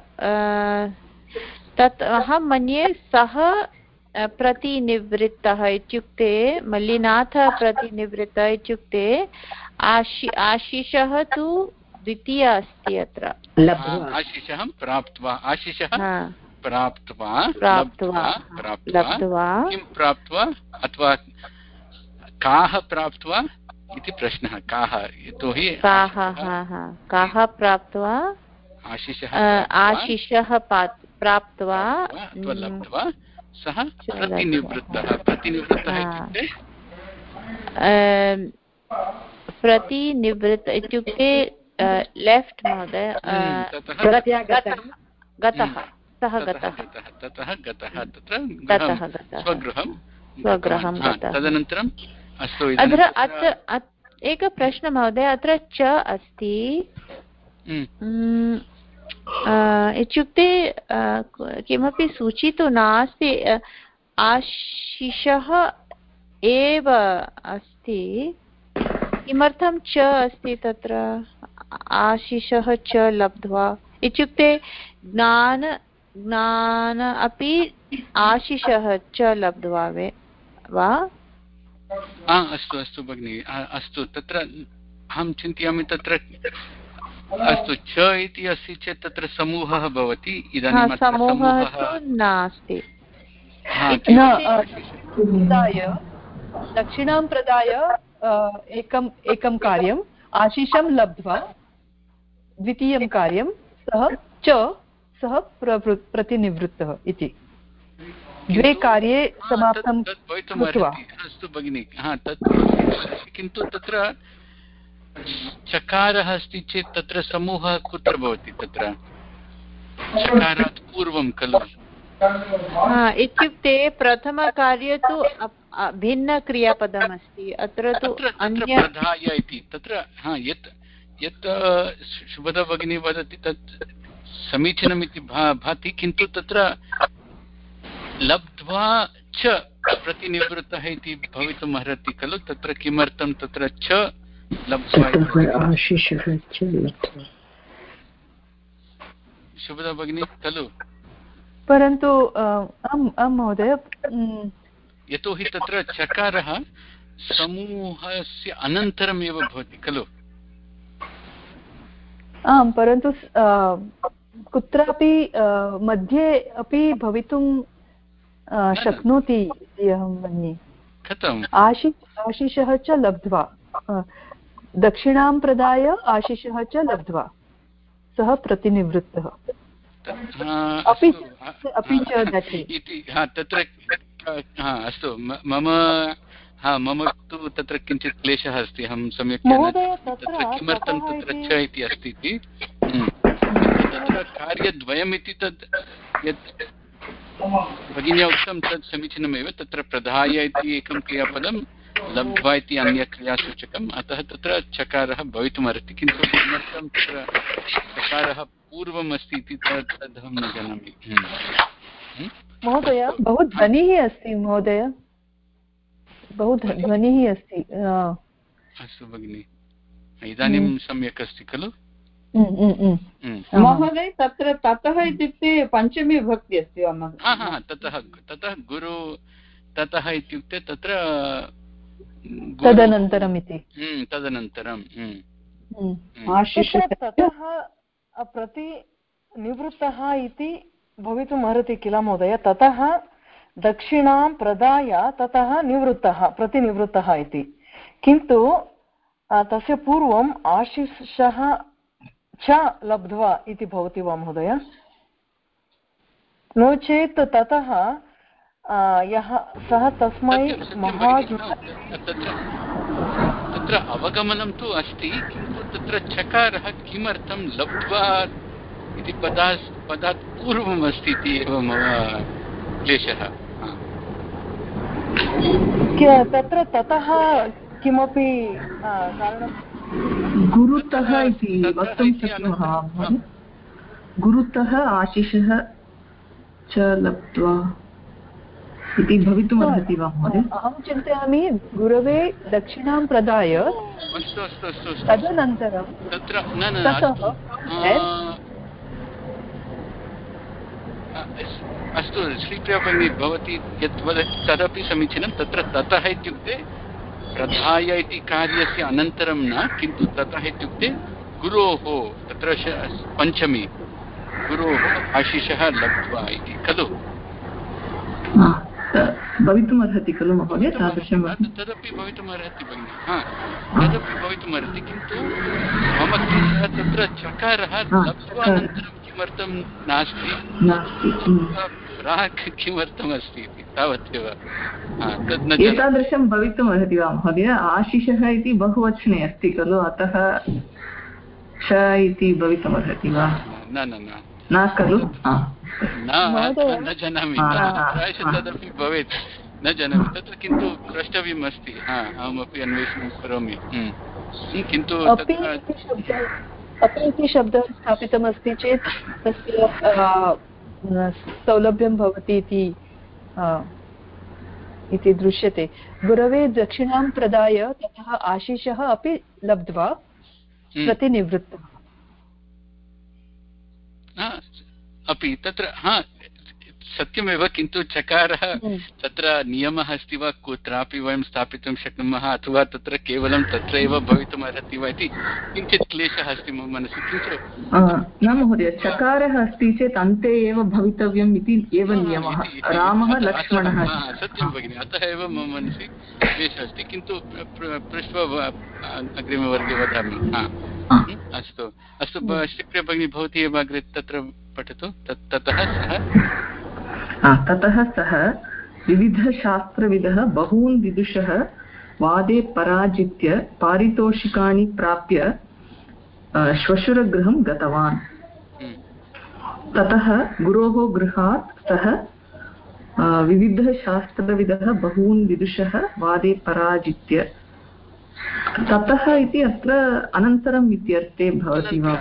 तत् अहं मन्ये सः प्रतिनिवृत्तः इत्युक्ते मल्लिनाथः प्रतिनिवृत्तः इत्युक्ते आशिषः तु द्वितीय अस्ति अत्र आशिषः प्राप्त्वा किं प्राप्त्वा अथवा काः प्राप्त्वा इति प्रश्नः काः यतोहि काः प्राप्त्वा आशिषः प्राप्त्वा लब्ध्वा सः प्रतिनिवृत्तः इत्युक्ते प्रतिनिवृत्त इत्युक्ते लेफ्ट् महोदय गतः ततः गतः स्वगृहं तदनन्तरं अस्तु अत्र एकः प्रश्नः महोदय अत्र च अस्ति इत्युक्ते किमपि सूची तु नास्ति आशिषः एव अस्ति किमर्थं च अस्ति तत्र आशिषः च लब्ध्वा इत्युक्ते ज्ञान अपि आशिषः च लब्ध्वा वा अस्तु भगिनि अस्तु तत्र अहं चिन्तयामि तत्र अस्तु च इति अस्ति चेत् तत्र समूहः भवति इदानीं समूहः नास्ति दक्षिणां प्रदाय एकं कार्यम् आशिषं लब्ध्वा द्वितीयं कार्यं सः प्रतिनिवृत्तः इति द्वे कार्ये समाप्तं कृत्वा अस्तु भगिनि तत् किन्तु तत्र चकारः अस्ति चेत् तत्र समूहः कुत्र भवति तत्र चकारात् पूर्वं खलु इत्युक्ते प्रथमकार्ये तु भिन्नक्रियापदमस्ति अत्र तु प्रधाय इति तत्र यत् शुभदा भगिनी वदति तत् समीचीनमिति भाति किन्तु तत्र लब्ध्वा च प्रतिनिवृत्तः इति भवितुम् अर्हति खलु तत्र किमर्थं तत्र च लब्ध्वा शुभदा भगिनी खलु परन्तु आं महोदय यतोहि तत्र चकारः समूहस्य अनन्तरमेव भवति खलु आम् परन्तु कुत्रापि मध्ये अपि भवितुं शक्नोति इति अहं मन्ये कथम् आशिषः च लब्ध्वा दक्षिणां प्रदाय आशिषः च लब्ध्वा सः प्रतिनिवृत्तः अपि च दति तत्र अस्तु मम मम तु तत्र किञ्चित् क्लेशः अस्ति, अहं सम्यक् तत्र किमर्थं तत्र च इति अस्ति इति। तत्र कार्यद्वयमिति तद् यत् भगिन्या उक्तं तत् समीचीनमेव। तत्र प्रधाय इति एकं क्रियापदं, लब्ध्वा इति अन्यक्रियासूचकम्, अतः तत्र चकारः भवितुमर्हति। किन्तु किमर्थं तत्र चकारः पूर्वम् अस्ति इति तदहं न जानामि। महोदय बहु ध्वनिः अस्ति महोदय, बहु ध्वनिः अस्ति। अस्तु भगिनि, इदानीं सम्यक् अस्ति खलु? महोदय तत्र ततः इत्युक्ते पञ्चमी विभक्ति अस्ति वा? ततः गुरु, ततः इत्युक्ते तत्र तदनन्तरम् इति, तदनन्तरं ततः प्रति निवृत्तः इति भवितुम् अर्हति किल महोदय? ततः दक्षिणां प्रदाय ततः निवृत्तः, प्रतिनिवृत्तः इति। किन्तु तस्य पूर्वम् आशिषः च लब्ध्वा इति भवति वा महोदय? नो चेत् ततः यः सः तस्मै तत्र अवगमनं तु अस्ति, किन्तु तत्र चकारः किमर्थं लब्ध्वा इति पदात् पूर्वम् अस्ति इति एव मम क्लेशः। तत्र ततः किमपि कारणं? गुरुतः इति वक्तुं शक्नुमः। गुरुतः आशिषः च लब्ध्वा इति भवितुमर्हति वा महोदय? अहं चिन्तयामि गुरवे दक्षिणां प्रदाय तदनन्तरं तत्र अस्तु श्रीप्रिया भगिनी, भवती यत् वदति तदपि समीचीनं। तत्र ततः इत्युक्ते प्रधाय इति कार्यस्य अनन्तरं न, किन्तु ततः इत्युक्ते गुरोः, तत्र पञ्चमी गुरोः आशिषः लब्ध्वा इति खलु? भवितुमर्हति खलु महोदय? तादृशं तदपि भवितुमर्हति भगिनि, तदपि भवितुमर्हति। किन्तु मम क्लेशः तत्र चकारः लब्ध्वा अनन्तरं किमर्थं नास्ति, प्राक् किमर्थम् अस्ति इति, तावदेव। एतादृशं भवितुमर्हति वा महोदय? आशिषः इति बहुवचने अस्ति खलु, अतः च इति भवितुमर्हति वा? न खलु? न जानामि, प्रायशः तदपि भवेत्, न जानामि। तत्र किन्तु द्रष्टव्यम् अस्ति, अहमपि अन्वेषणं करोमि। किन्तु अपि इति शब्दः स्थापितमस्ति चेत् तस्य सौलभ्यं भवति इति दृश्यते। गुरवे दक्षिणां प्रदाय ततः आशिषः अपि लब्ध्वा प्रतिनिवृत्तः अपि तत्र सत्यमेव। किन्तु चकारः तत्र नियमः अस्ति वा, कुत्रापि वयं स्थापितुं शक्नुमः, अथवा तत्र केवलं तत्र एव भवितुमर्हति वा इति किञ्चित् क्लेशः अस्ति मम मनसि। किन्तु न महोदय, चकारः अस्ति चेत् अन्ते एव भवितव्यम् इति एव नियमः। रामः लक्ष्मणः, सत्यं भगिनि, अतः एव मम मनसि क्लेशः अस्ति। किन्तु पृष्ट्वा अग्रिमवर्गे वदामि। अस्तु अस्तु, श्रीप्रिया भगिनी, भवती एव अग्रे तत्र पठतु। ततः सः विविधशास्त्रविदः बहून् विदुषः वादे पराजित्य पारितोषिकाणि प्राप्य श्वशुरगृहं गतवान्। ततः गुरोः गृहात् सः विविधशास्त्रविदः बहून् विदुषः वादे पराजित्य, ततः इति अत्र अनन्तरम् इत्यर्थे भवति वा?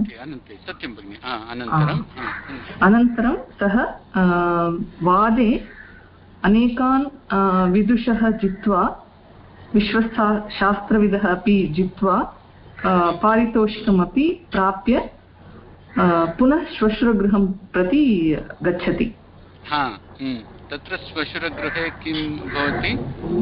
अनन्तरं सः वादे अनेकान् विदुषः जित्वा, विश्वशास्त्रविदः अपि जित्वा पारितोषिकमपि प्राप्य पुनः श्वशुरगृहं प्रति गच्छति। तत्र श्वशुरगृहे किं भवति?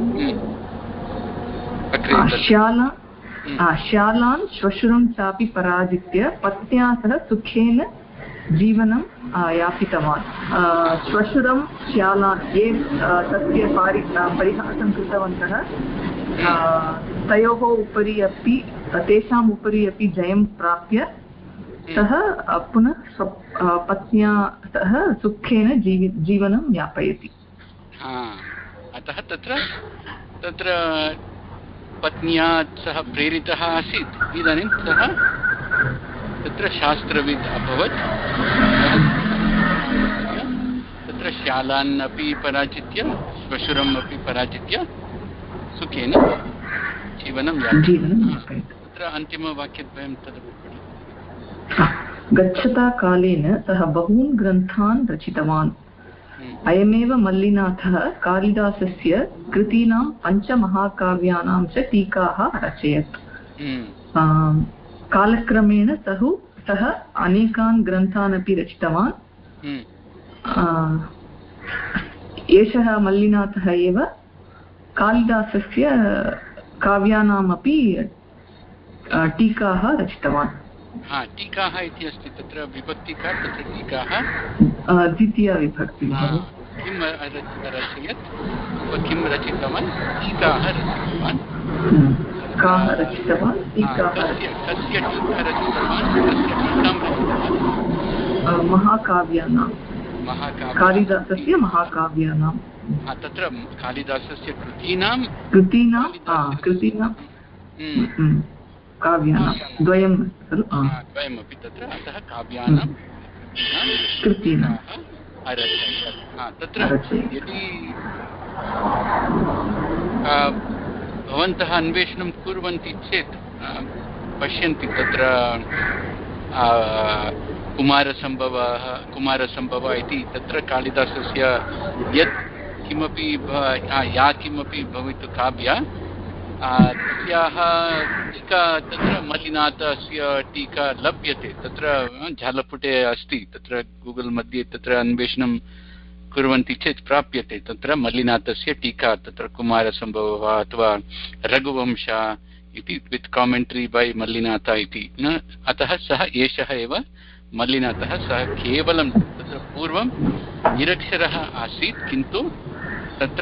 श्यालान् श्वशुरं चापि पराजित्य पत्न्या सह सुखेन जीवनं यापितवान्। श्वशुरं श्यालान् ये तस्य परिहासं कृतवन्तः, तयोः उपरि अपि, तेषाम् उपरि अपि जयं प्राप्य सः पुनः पत्न्या सह सुखेन जीवनं यापयति। अतः तत्र तत्र पत्न्या सह प्रेरितः आसीत्, इदानीं सः तत्र शास्त्रविद् अभवत्, तत्र शालान् अपि पराजित्य श्वशुरम् अपि पराजित्य सुखेन जीवनं यापयति। तत्र अन्तिमवाक्यद्वयं तद् गच्छता कालेन सः बहून् ग्रन्थान् रचितवान्। अयमेव मल्लिनाथः कालिदासस्य कृतीनां पञ्चमहाकाव्यानां च टीकाः अरचयत्। कालक्रमेण सः अनेकान् ग्रन्थान् अपि रचितवान्। एषः मल्लिनाथः एव कालिदासस्य काव्यानामपि टीकाः रचितवान्। टीकाः इति अस्ति, तत्र विभक्तिका, तत्र टीकाः द्वितीया विभक्ति। किं रचयत्, किं रचितवान्? टीकाः रचितवान्। कस्य टीका रचितवान्? महाकाव्यानां, कालिदासस्य महाकाव्यानां। तत्र कालिदासस्य कृतीनां काव्यानां द्वयमपि तत्र, अतः काव्यानां कृतीनां अरचयत्। तत्र यदि भवन्तः अन्वेषणं कुर्वन्ति चेत् पश्यन्ति, तत्र कुमारसम्भवः इति तत्र कालिदासस्य यत् किमपि या किमपि भवतु काव्या, तस्याः टीका तत्र मल्लिनाथस्य टीका लभ्यते, तत्र जालपुटे अस्ति, तत्र गूगल् मध्ये तत्र अन्वेषणं कुर्वन्ति चेत् प्राप्यते, तत्र मल्लिनाथस्य टीका, तत्र कुमारसम्भवः अथवा रघुवंश इति वित् कामेण्ट्री बै मल्लिनाथ इति न। अतः सः एषः एव मल्लिनाथः। सः केवलं तत्र पूर्वं निरक्षरः आसीत्, किन्तु तत्र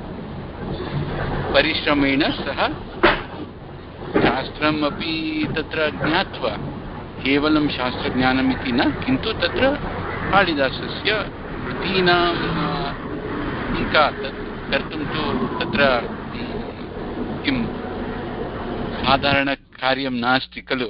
परिश्रमेण सः शास्त्रम् अपि तत्र ज्ञात्वा, केवलं शास्त्रज्ञानम् इति न, किन्तु तत्र कालिदासस्य कृतीनां टीका कर्तुं तु तत्र किं साधारणकार्यं नास्ति खलु।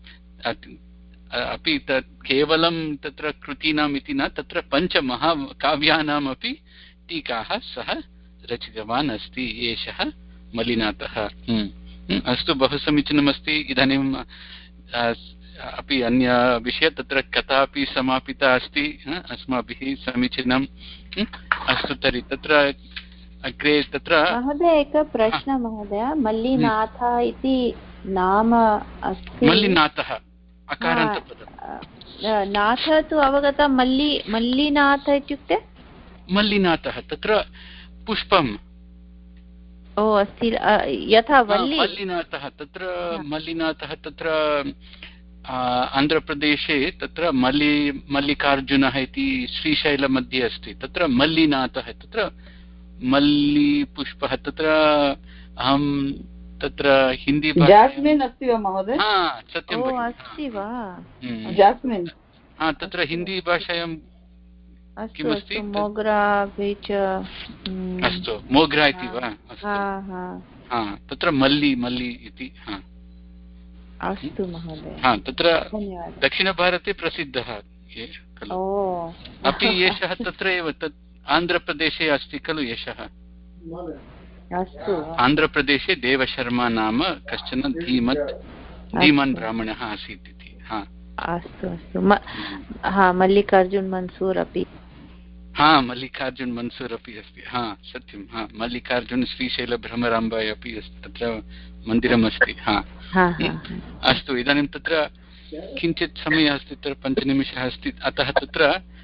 अपि तत् केवलं तत्र कृतीनाम् इति न, तत्र पञ्चमहाकाव्यानामपि टीकाः सः रचितवान् अस्ति, एषः मल्लिनाथः। अस्तु, बहु समीचीनमस्ति। इदानीम् अपि अन्य विषय, तत्र कथा अपि समापिता अस्ति अस्माभिः, समीचीनम्। अस्तु तर्हि तत्र अग्रे तत्र महोदय एकः प्रश्नः महोदय, मल्लिनाथ इति नाम अस्ति, मल्लिनाथः अकारान्तपदं, नाथ तु अवगतं, मल्लिनाथ इत्युक्ते मल्लिनाथः तत्र पुष्पम् अस्ति, यथा मल्लिनाथः तत्र मल्लिनाथः तत्र आन्ध्रप्रदेशे तत्र मल्लिकार्जुनः इति श्रीशैलमध्ये अस्ति, तत्र मल्लिनाथः, तत्र मल्लिपुष्पः, तत्र अहं तत्र हिन्दी जास्मिन् अस्ति वा महोदय? सत्यं अस्ति वा जास्मिन्? तत्र हिन्दी भाषायां किमस्ति? मोग्रा बीच। अस्तु, मोग्रा इति वा? तत्र मल्लि इति। अस्तु महोदय। तत्र दक्षिणभारते प्रसिद्धः खलु। अपि एषः तत्र एव आन्ध्रप्रदेशे अस्ति खलु एषः। अस्तु, आन्ध्रप्रदेशे देवशर्मा नाम कश्चन धीमन् ब्राह्मणः आसीत् इति। अस्तु अस्तु। मल्लिकार्जुन मन्सूर् अपि। मल्लिकार्जुन मन्सूर् अपि अस्ति। सत्यं। मल्लिकार्जुन श्रीशैलभ्रमराम्बा अपि अस्ति, तत्र मन्दिरमस्ति। अस्तु, इदानीं तत्र किञ्चित् समयः अस्ति, तत्र 5 निमेषाः अस्ति, अतः तत्र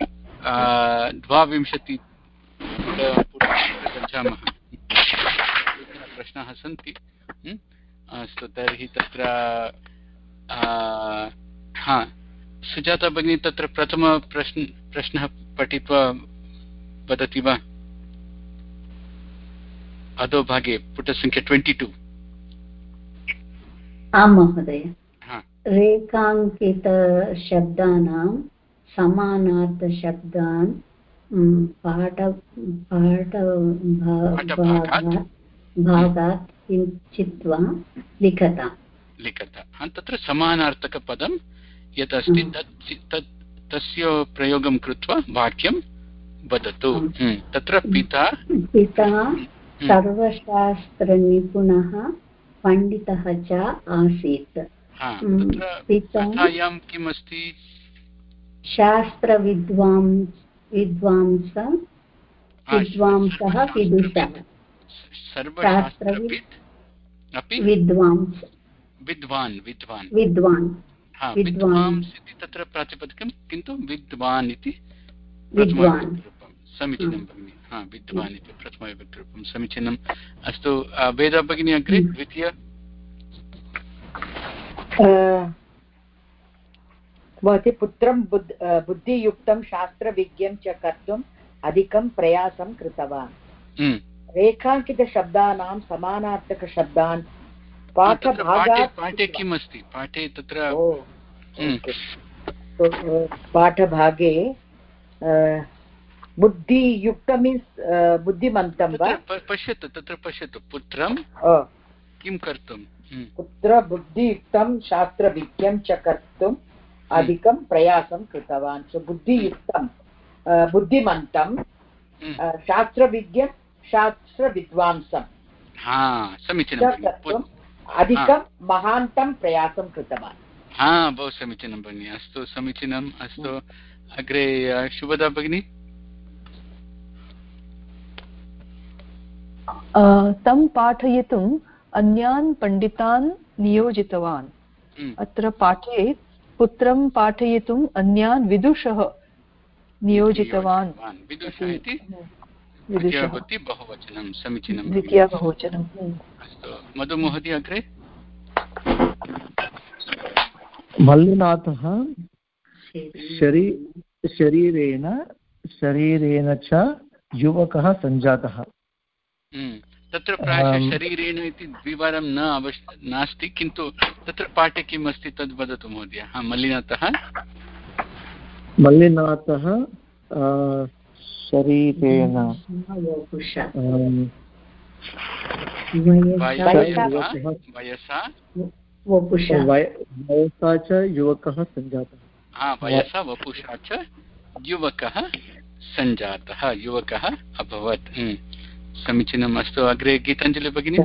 22 गच्छामः। प्रश्नाः सन्ति। अस्तु, तर्हि तत्र सुजाता भगिनी तत्र प्रथमप्रश्नः पठित्वा वदति वा? अधोभागे पुटसङ्ख्या 22। आं महोदय। रेखाङ्कितशब्दानां समानार्थशब्दान् पाठभागात् भागात् किञ्चित् वा लिखता तत्र समानार्थकपदं यत् अस्ति तस्य प्रयोगं कृत्वा वाक्यं वदतु। तत्र पिता सर्वशास्त्रनिपुणः पण्डितः च आसीत्। कथायां किम् अस्ति? विद्वांसः विदुषः। विद्वांस् इति तत्र प्रातिपदिकं, किन्तु विद्वान् इति समीचीनं भगिनि। विद्वान् इति प्रथमविभक्तिरूपं समीचीनम्। अस्तु, वेदा भगिनी अग्रे द्वितीय। भवती पुत्रं बुद्धियुक्तं शास्त्रविज्ञं च कर्तुम् अधिकं प्रयासं कृतवान्। रेखाङ्कितशब्दानां समानार्थकशब्दान् पाठे किम् अस्ति? पाठे तत्र पाठभागे बुद्धियुक्त मीन्स् बुद्धिमन्तं वा? पश्यतु, तत्र पश्यतु, पुत्रं किं कर्तुं? पुत्र बुद्धियुक्तं शास्त्रविज्ञं च कर्तुम् अधिकं प्रयासं कृतवान्। सो बुद्धियुक्तं बुद्धिमन्तं शास्त्रविज्ञं शास्त्रविद्वांसं कर्तुम् अधिकं महान्तं प्रयासं कृतवान्। बहु समीचीनं भगिनि। अस्तु, समीचीनम्। अस्तु, अग्रे शुभदा भगिनी। तं पाठयितुम् अन्यान् पण्डितान् नियोजितवान्। अत्र पाठे पुत्रं पाठयितुम् अन्यान् विदुषः नियोजितवान्। बहुवचनं समीचीनं। द्वितीया बहुवचनम्। अस्तु, मधुमहोदय अग्रे। मल्लिनाथः शरीरेण च युवकः सञ्जातः। तत्र प्रायशः शरीरेण इति द्विवारं नास्ति, किन्तु तत्र पाठे किम् अस्ति तद् वदतु महोदय। मल्लिनाथः शरीरेण वयसा च युवकः सञ्जातः। वयसा वपुषा च युवकः सञ्जातः, युवकः अभवत्। समीचीनम्। अस्तु, अग्रे गीताञ्जलि भगिनी।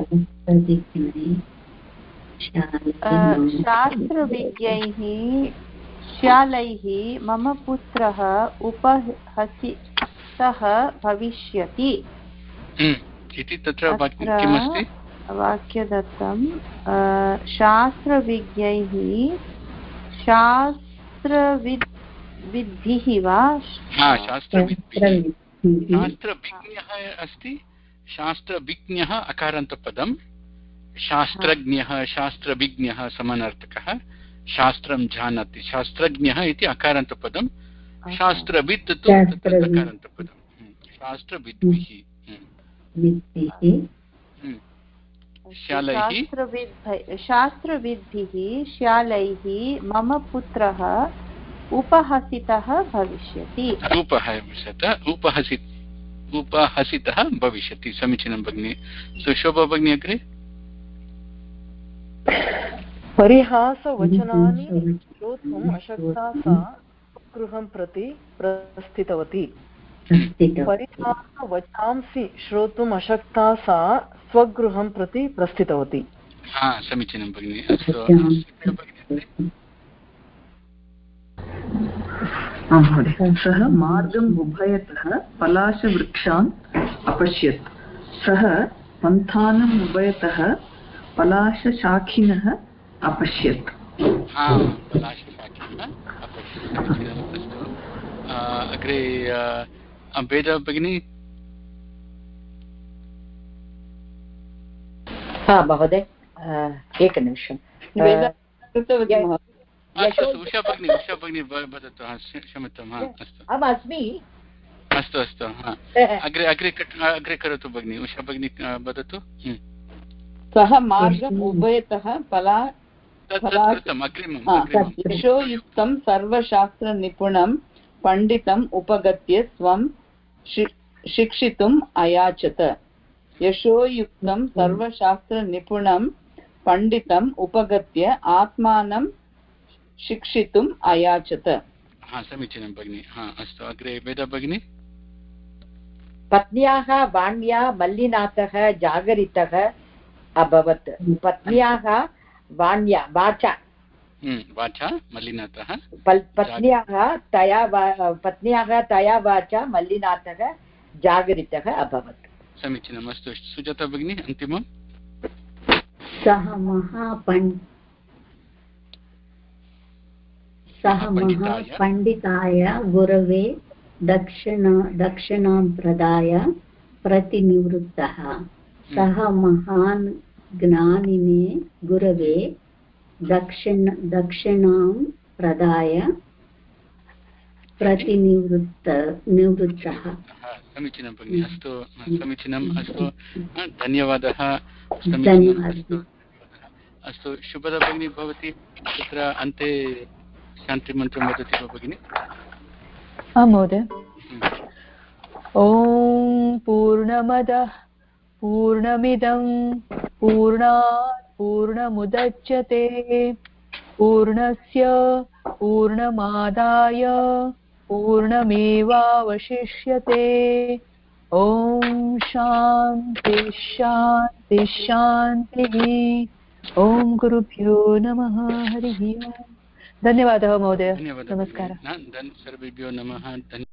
शास्त्रविज्ञैः श्यालैः मम पुत्रः उपहसितः भविष्यति इति तत्र किमस्ति? वाक्यदत्तं शास्त्रविज्ञैः शास्त्रविद्भिः वा? शास्त्रविज्ञः अस्ति। शास्त्रविज्ञः अकारान्तपदं, शास्त्रज्ञः शास्त्रविज्ञः समानार्थकः, शास्त्रं जानाति शास्त्रज्ञः इति अकारान्तपदं, शास्त्रवित् तु तकारान्तपदं, शास्त्रविद्भिः। शास्त्रविद्भिः श्यालैः मम पुत्रः उपहसितः भविष्यति। उपहसितः भविष्यति। समीचीनं भगिनी। सुशोभा भगिनी अग्रे। परिहासवचनानि श्रोतुम् अशक्ता सा गृहं प्रति प्रस्थितवती। परिहासवचांसि श्रोतुम् अशक्ता सा स्वगृहं प्रति प्रस्थितवती। समीचीनं भगिनी। सः मार्गम् उभयतः पलाशवृक्षान् अपश्यत्। सः पन्थानम् उभयतः पलाशशाखिनः अपश्यत्। अग्रे वेदा भगिनी। महोदय एकनिमिषम्। उषा भगिनी वदतु। क्षम्यताम्। अस्तु, अहम् अस्मि। अस्तु अस्तु। अग्रे करोतु भगिनी। उषा भगिनी वदतु। सः मार्गम् उभयतः यशोयुक्तं सर्वशास्त्रनिपुणं पण्डितम् उपगत्य स्वं शिक्षितुम् अयाचत। यशोयुक्तं सर्वशास्त्रनिपुणं पण्डितम् उपगत्य आत्मानं शिक्षितुम् अयाचत। समीचीनं भगिनि। अस्तु, अग्रे वेदा भगिनि। पत्न्याः वाण्या मल्लिनाथः जागरितः अभवत्। पत्न्याः वाण्या वाचा मल्लिनाथः पत्न्याः तया वाचा मल्लिनाथः जागरितः अभवत्। समीचीनम्। अस्तु, सुजाता भगिनी अन्तिमम्। सः महापण्डिताय गुरवे दक्षिणां प्रदाय प्रतिनिवृत्तः। सः महान् ज्ञानिने गुरवे दक्षिणां प्रदाय प्रतिनिवृत्तः। समीचीनं भगिनि। अस्तु, समीचीनम्। अस्तु, धन्यवादः। अस्तु, शुभदा भगिनी, भवती तत्र अन्ते शान्तिमन्त्रं वदति वा भगिनि? आं महोदय। ॐ पूर्णमदः पूर्णमिदं पूर्णात् पूर्णमुदच्यते पूर्णस्य पूर्णमादाय पूर्णमेवावशिष्यते। ॐ शान्ति शान्ति शान्तिः। ॐ गुरुभ्यो नमः। हरिः ओम्। धन्यवादः महोदय। नमस्कारः। सर्वेभ्यो नमः।